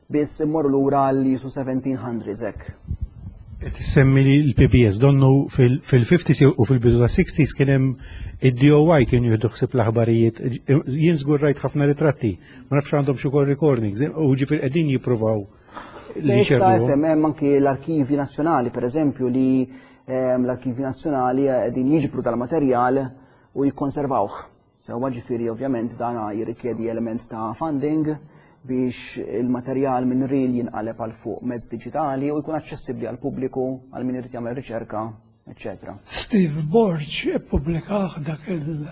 biss immorru lura li su 1700s hekk. Semmi li l-PBS donnu fil-50s u fil-bidu ta' 60s kien hemm id-DOI kien jieħdu ħsieb l-aħbarijiet. Jien żgur rajt ħafna ritratti, ma nafx għandhom xi recordings, u ġifier qegħdin jippruvaw li Issa hemm anke l-Arkivi Nazzjonali, pereżempju, li l-Arkivi Nazzjonali qegħdin jiġbru tal-materjal u jikkonservawh. Sewwa ġifieri ovvjament dan jirrikjedi element ta' funding biex il-materjal minn ril jinqaleb għal fuq mezz digitali u jkun aċċessibbli għal pubbliku, għal min irid jagħmel riċerka, etc. Steve Borch ippubblikaħ dak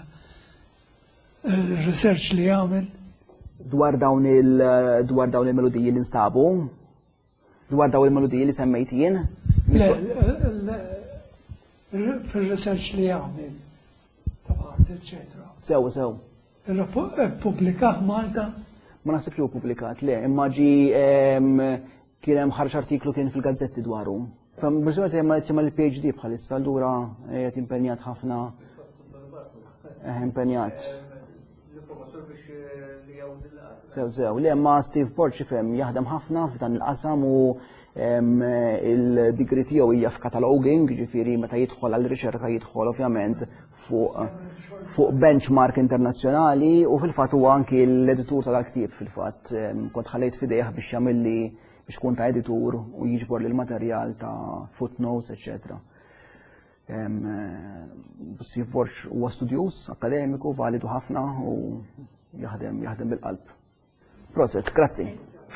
il-research li jagħmel dwar dawn il-melodiji li nstabu, dwar dawn il-melodiji li semmejt jien. Fil-research li jagħmel tabart, etc. Sew. Ippubblikaħ Malta? Ma naħsibx hu pubblikat, le, imma ġi kien hemm ħarġ artiklu kien fil-gazzetti dwaru. F'bżonn jagħmel il-PhD bħalissa allura qed impenjat ħafna. Impenjat. Sew, le ma Steve Borch ifhem jaħdem ħafna f'dan il-qasam u il-degree tiegħu hija f'cataloging, ġifieri meta jidħol għal riċerka jidħol ovvjament fuq benchmark internazzjonali u fil-fatt huwa anki l-editur tal-ktieb fil-fatt. Kont ħallejt fidejh biex jagħmilli biex kun ta' editur u jiġbor lil materjal ta' footnotes, etc. Steve Borch huwa studjuż akademiku validu ħafna u jaħdem bil-qalb. Proset, grazzi.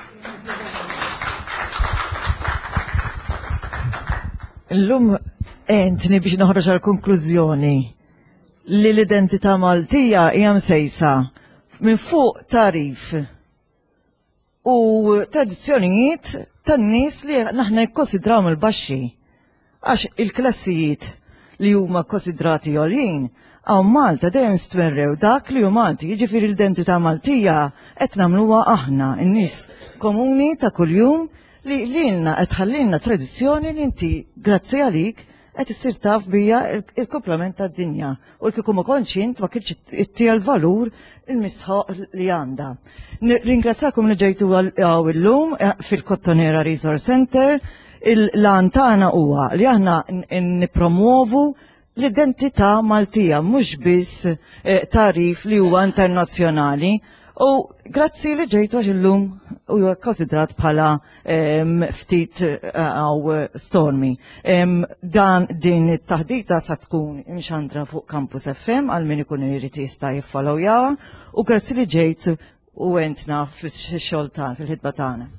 Illum entni biex noħroġ għal konklużjoni li l-identità Maltija hija msejsa minn fuq tarif u tradizzjonijiet tan-nies li naħna jikkonsidraw mill-baxxi. Għax il-klassijiet li huma konsidrati għoljin għaw Malta dejjem stwerrew dak li hu Malti, jiġifieri l-identità Maltija qed nagħmluha aħna, in-nies komuni ta' kuljum li lilna qed ħallilna tradizzjoni li inti grazzi għalik qed issir taf bija il-komplement tad-dinja u l-kieku ma konċint ma kienx ittija l-valur il-mistħoq li għandha. Ringrazzakom li ġejtu għaw illum fil-Cottonera Resource Center. Il-lan tagħna huwa li aħna nippromuovu l-identità Maltija mhux biss tarif li huwa internazzjonali. U grazzi li ġejtu għax illum u konsidrat bħala ftit għaw stormi. Din it-taħdita sa tkun imxandra fuq Campus FM għal min ikun irid jista' jiffollowjaha u grazzi li ġejt u entna fix-xogħol tagħna fil-ħidba tagħna.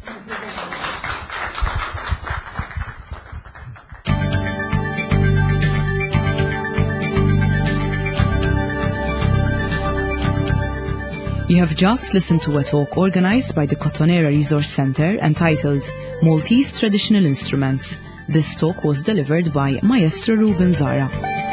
You have just listened to a talk organized by the Cottonera Resource Center entitled Maltese Traditional Instruments. This talk was delivered by Maestro Ruben Zara.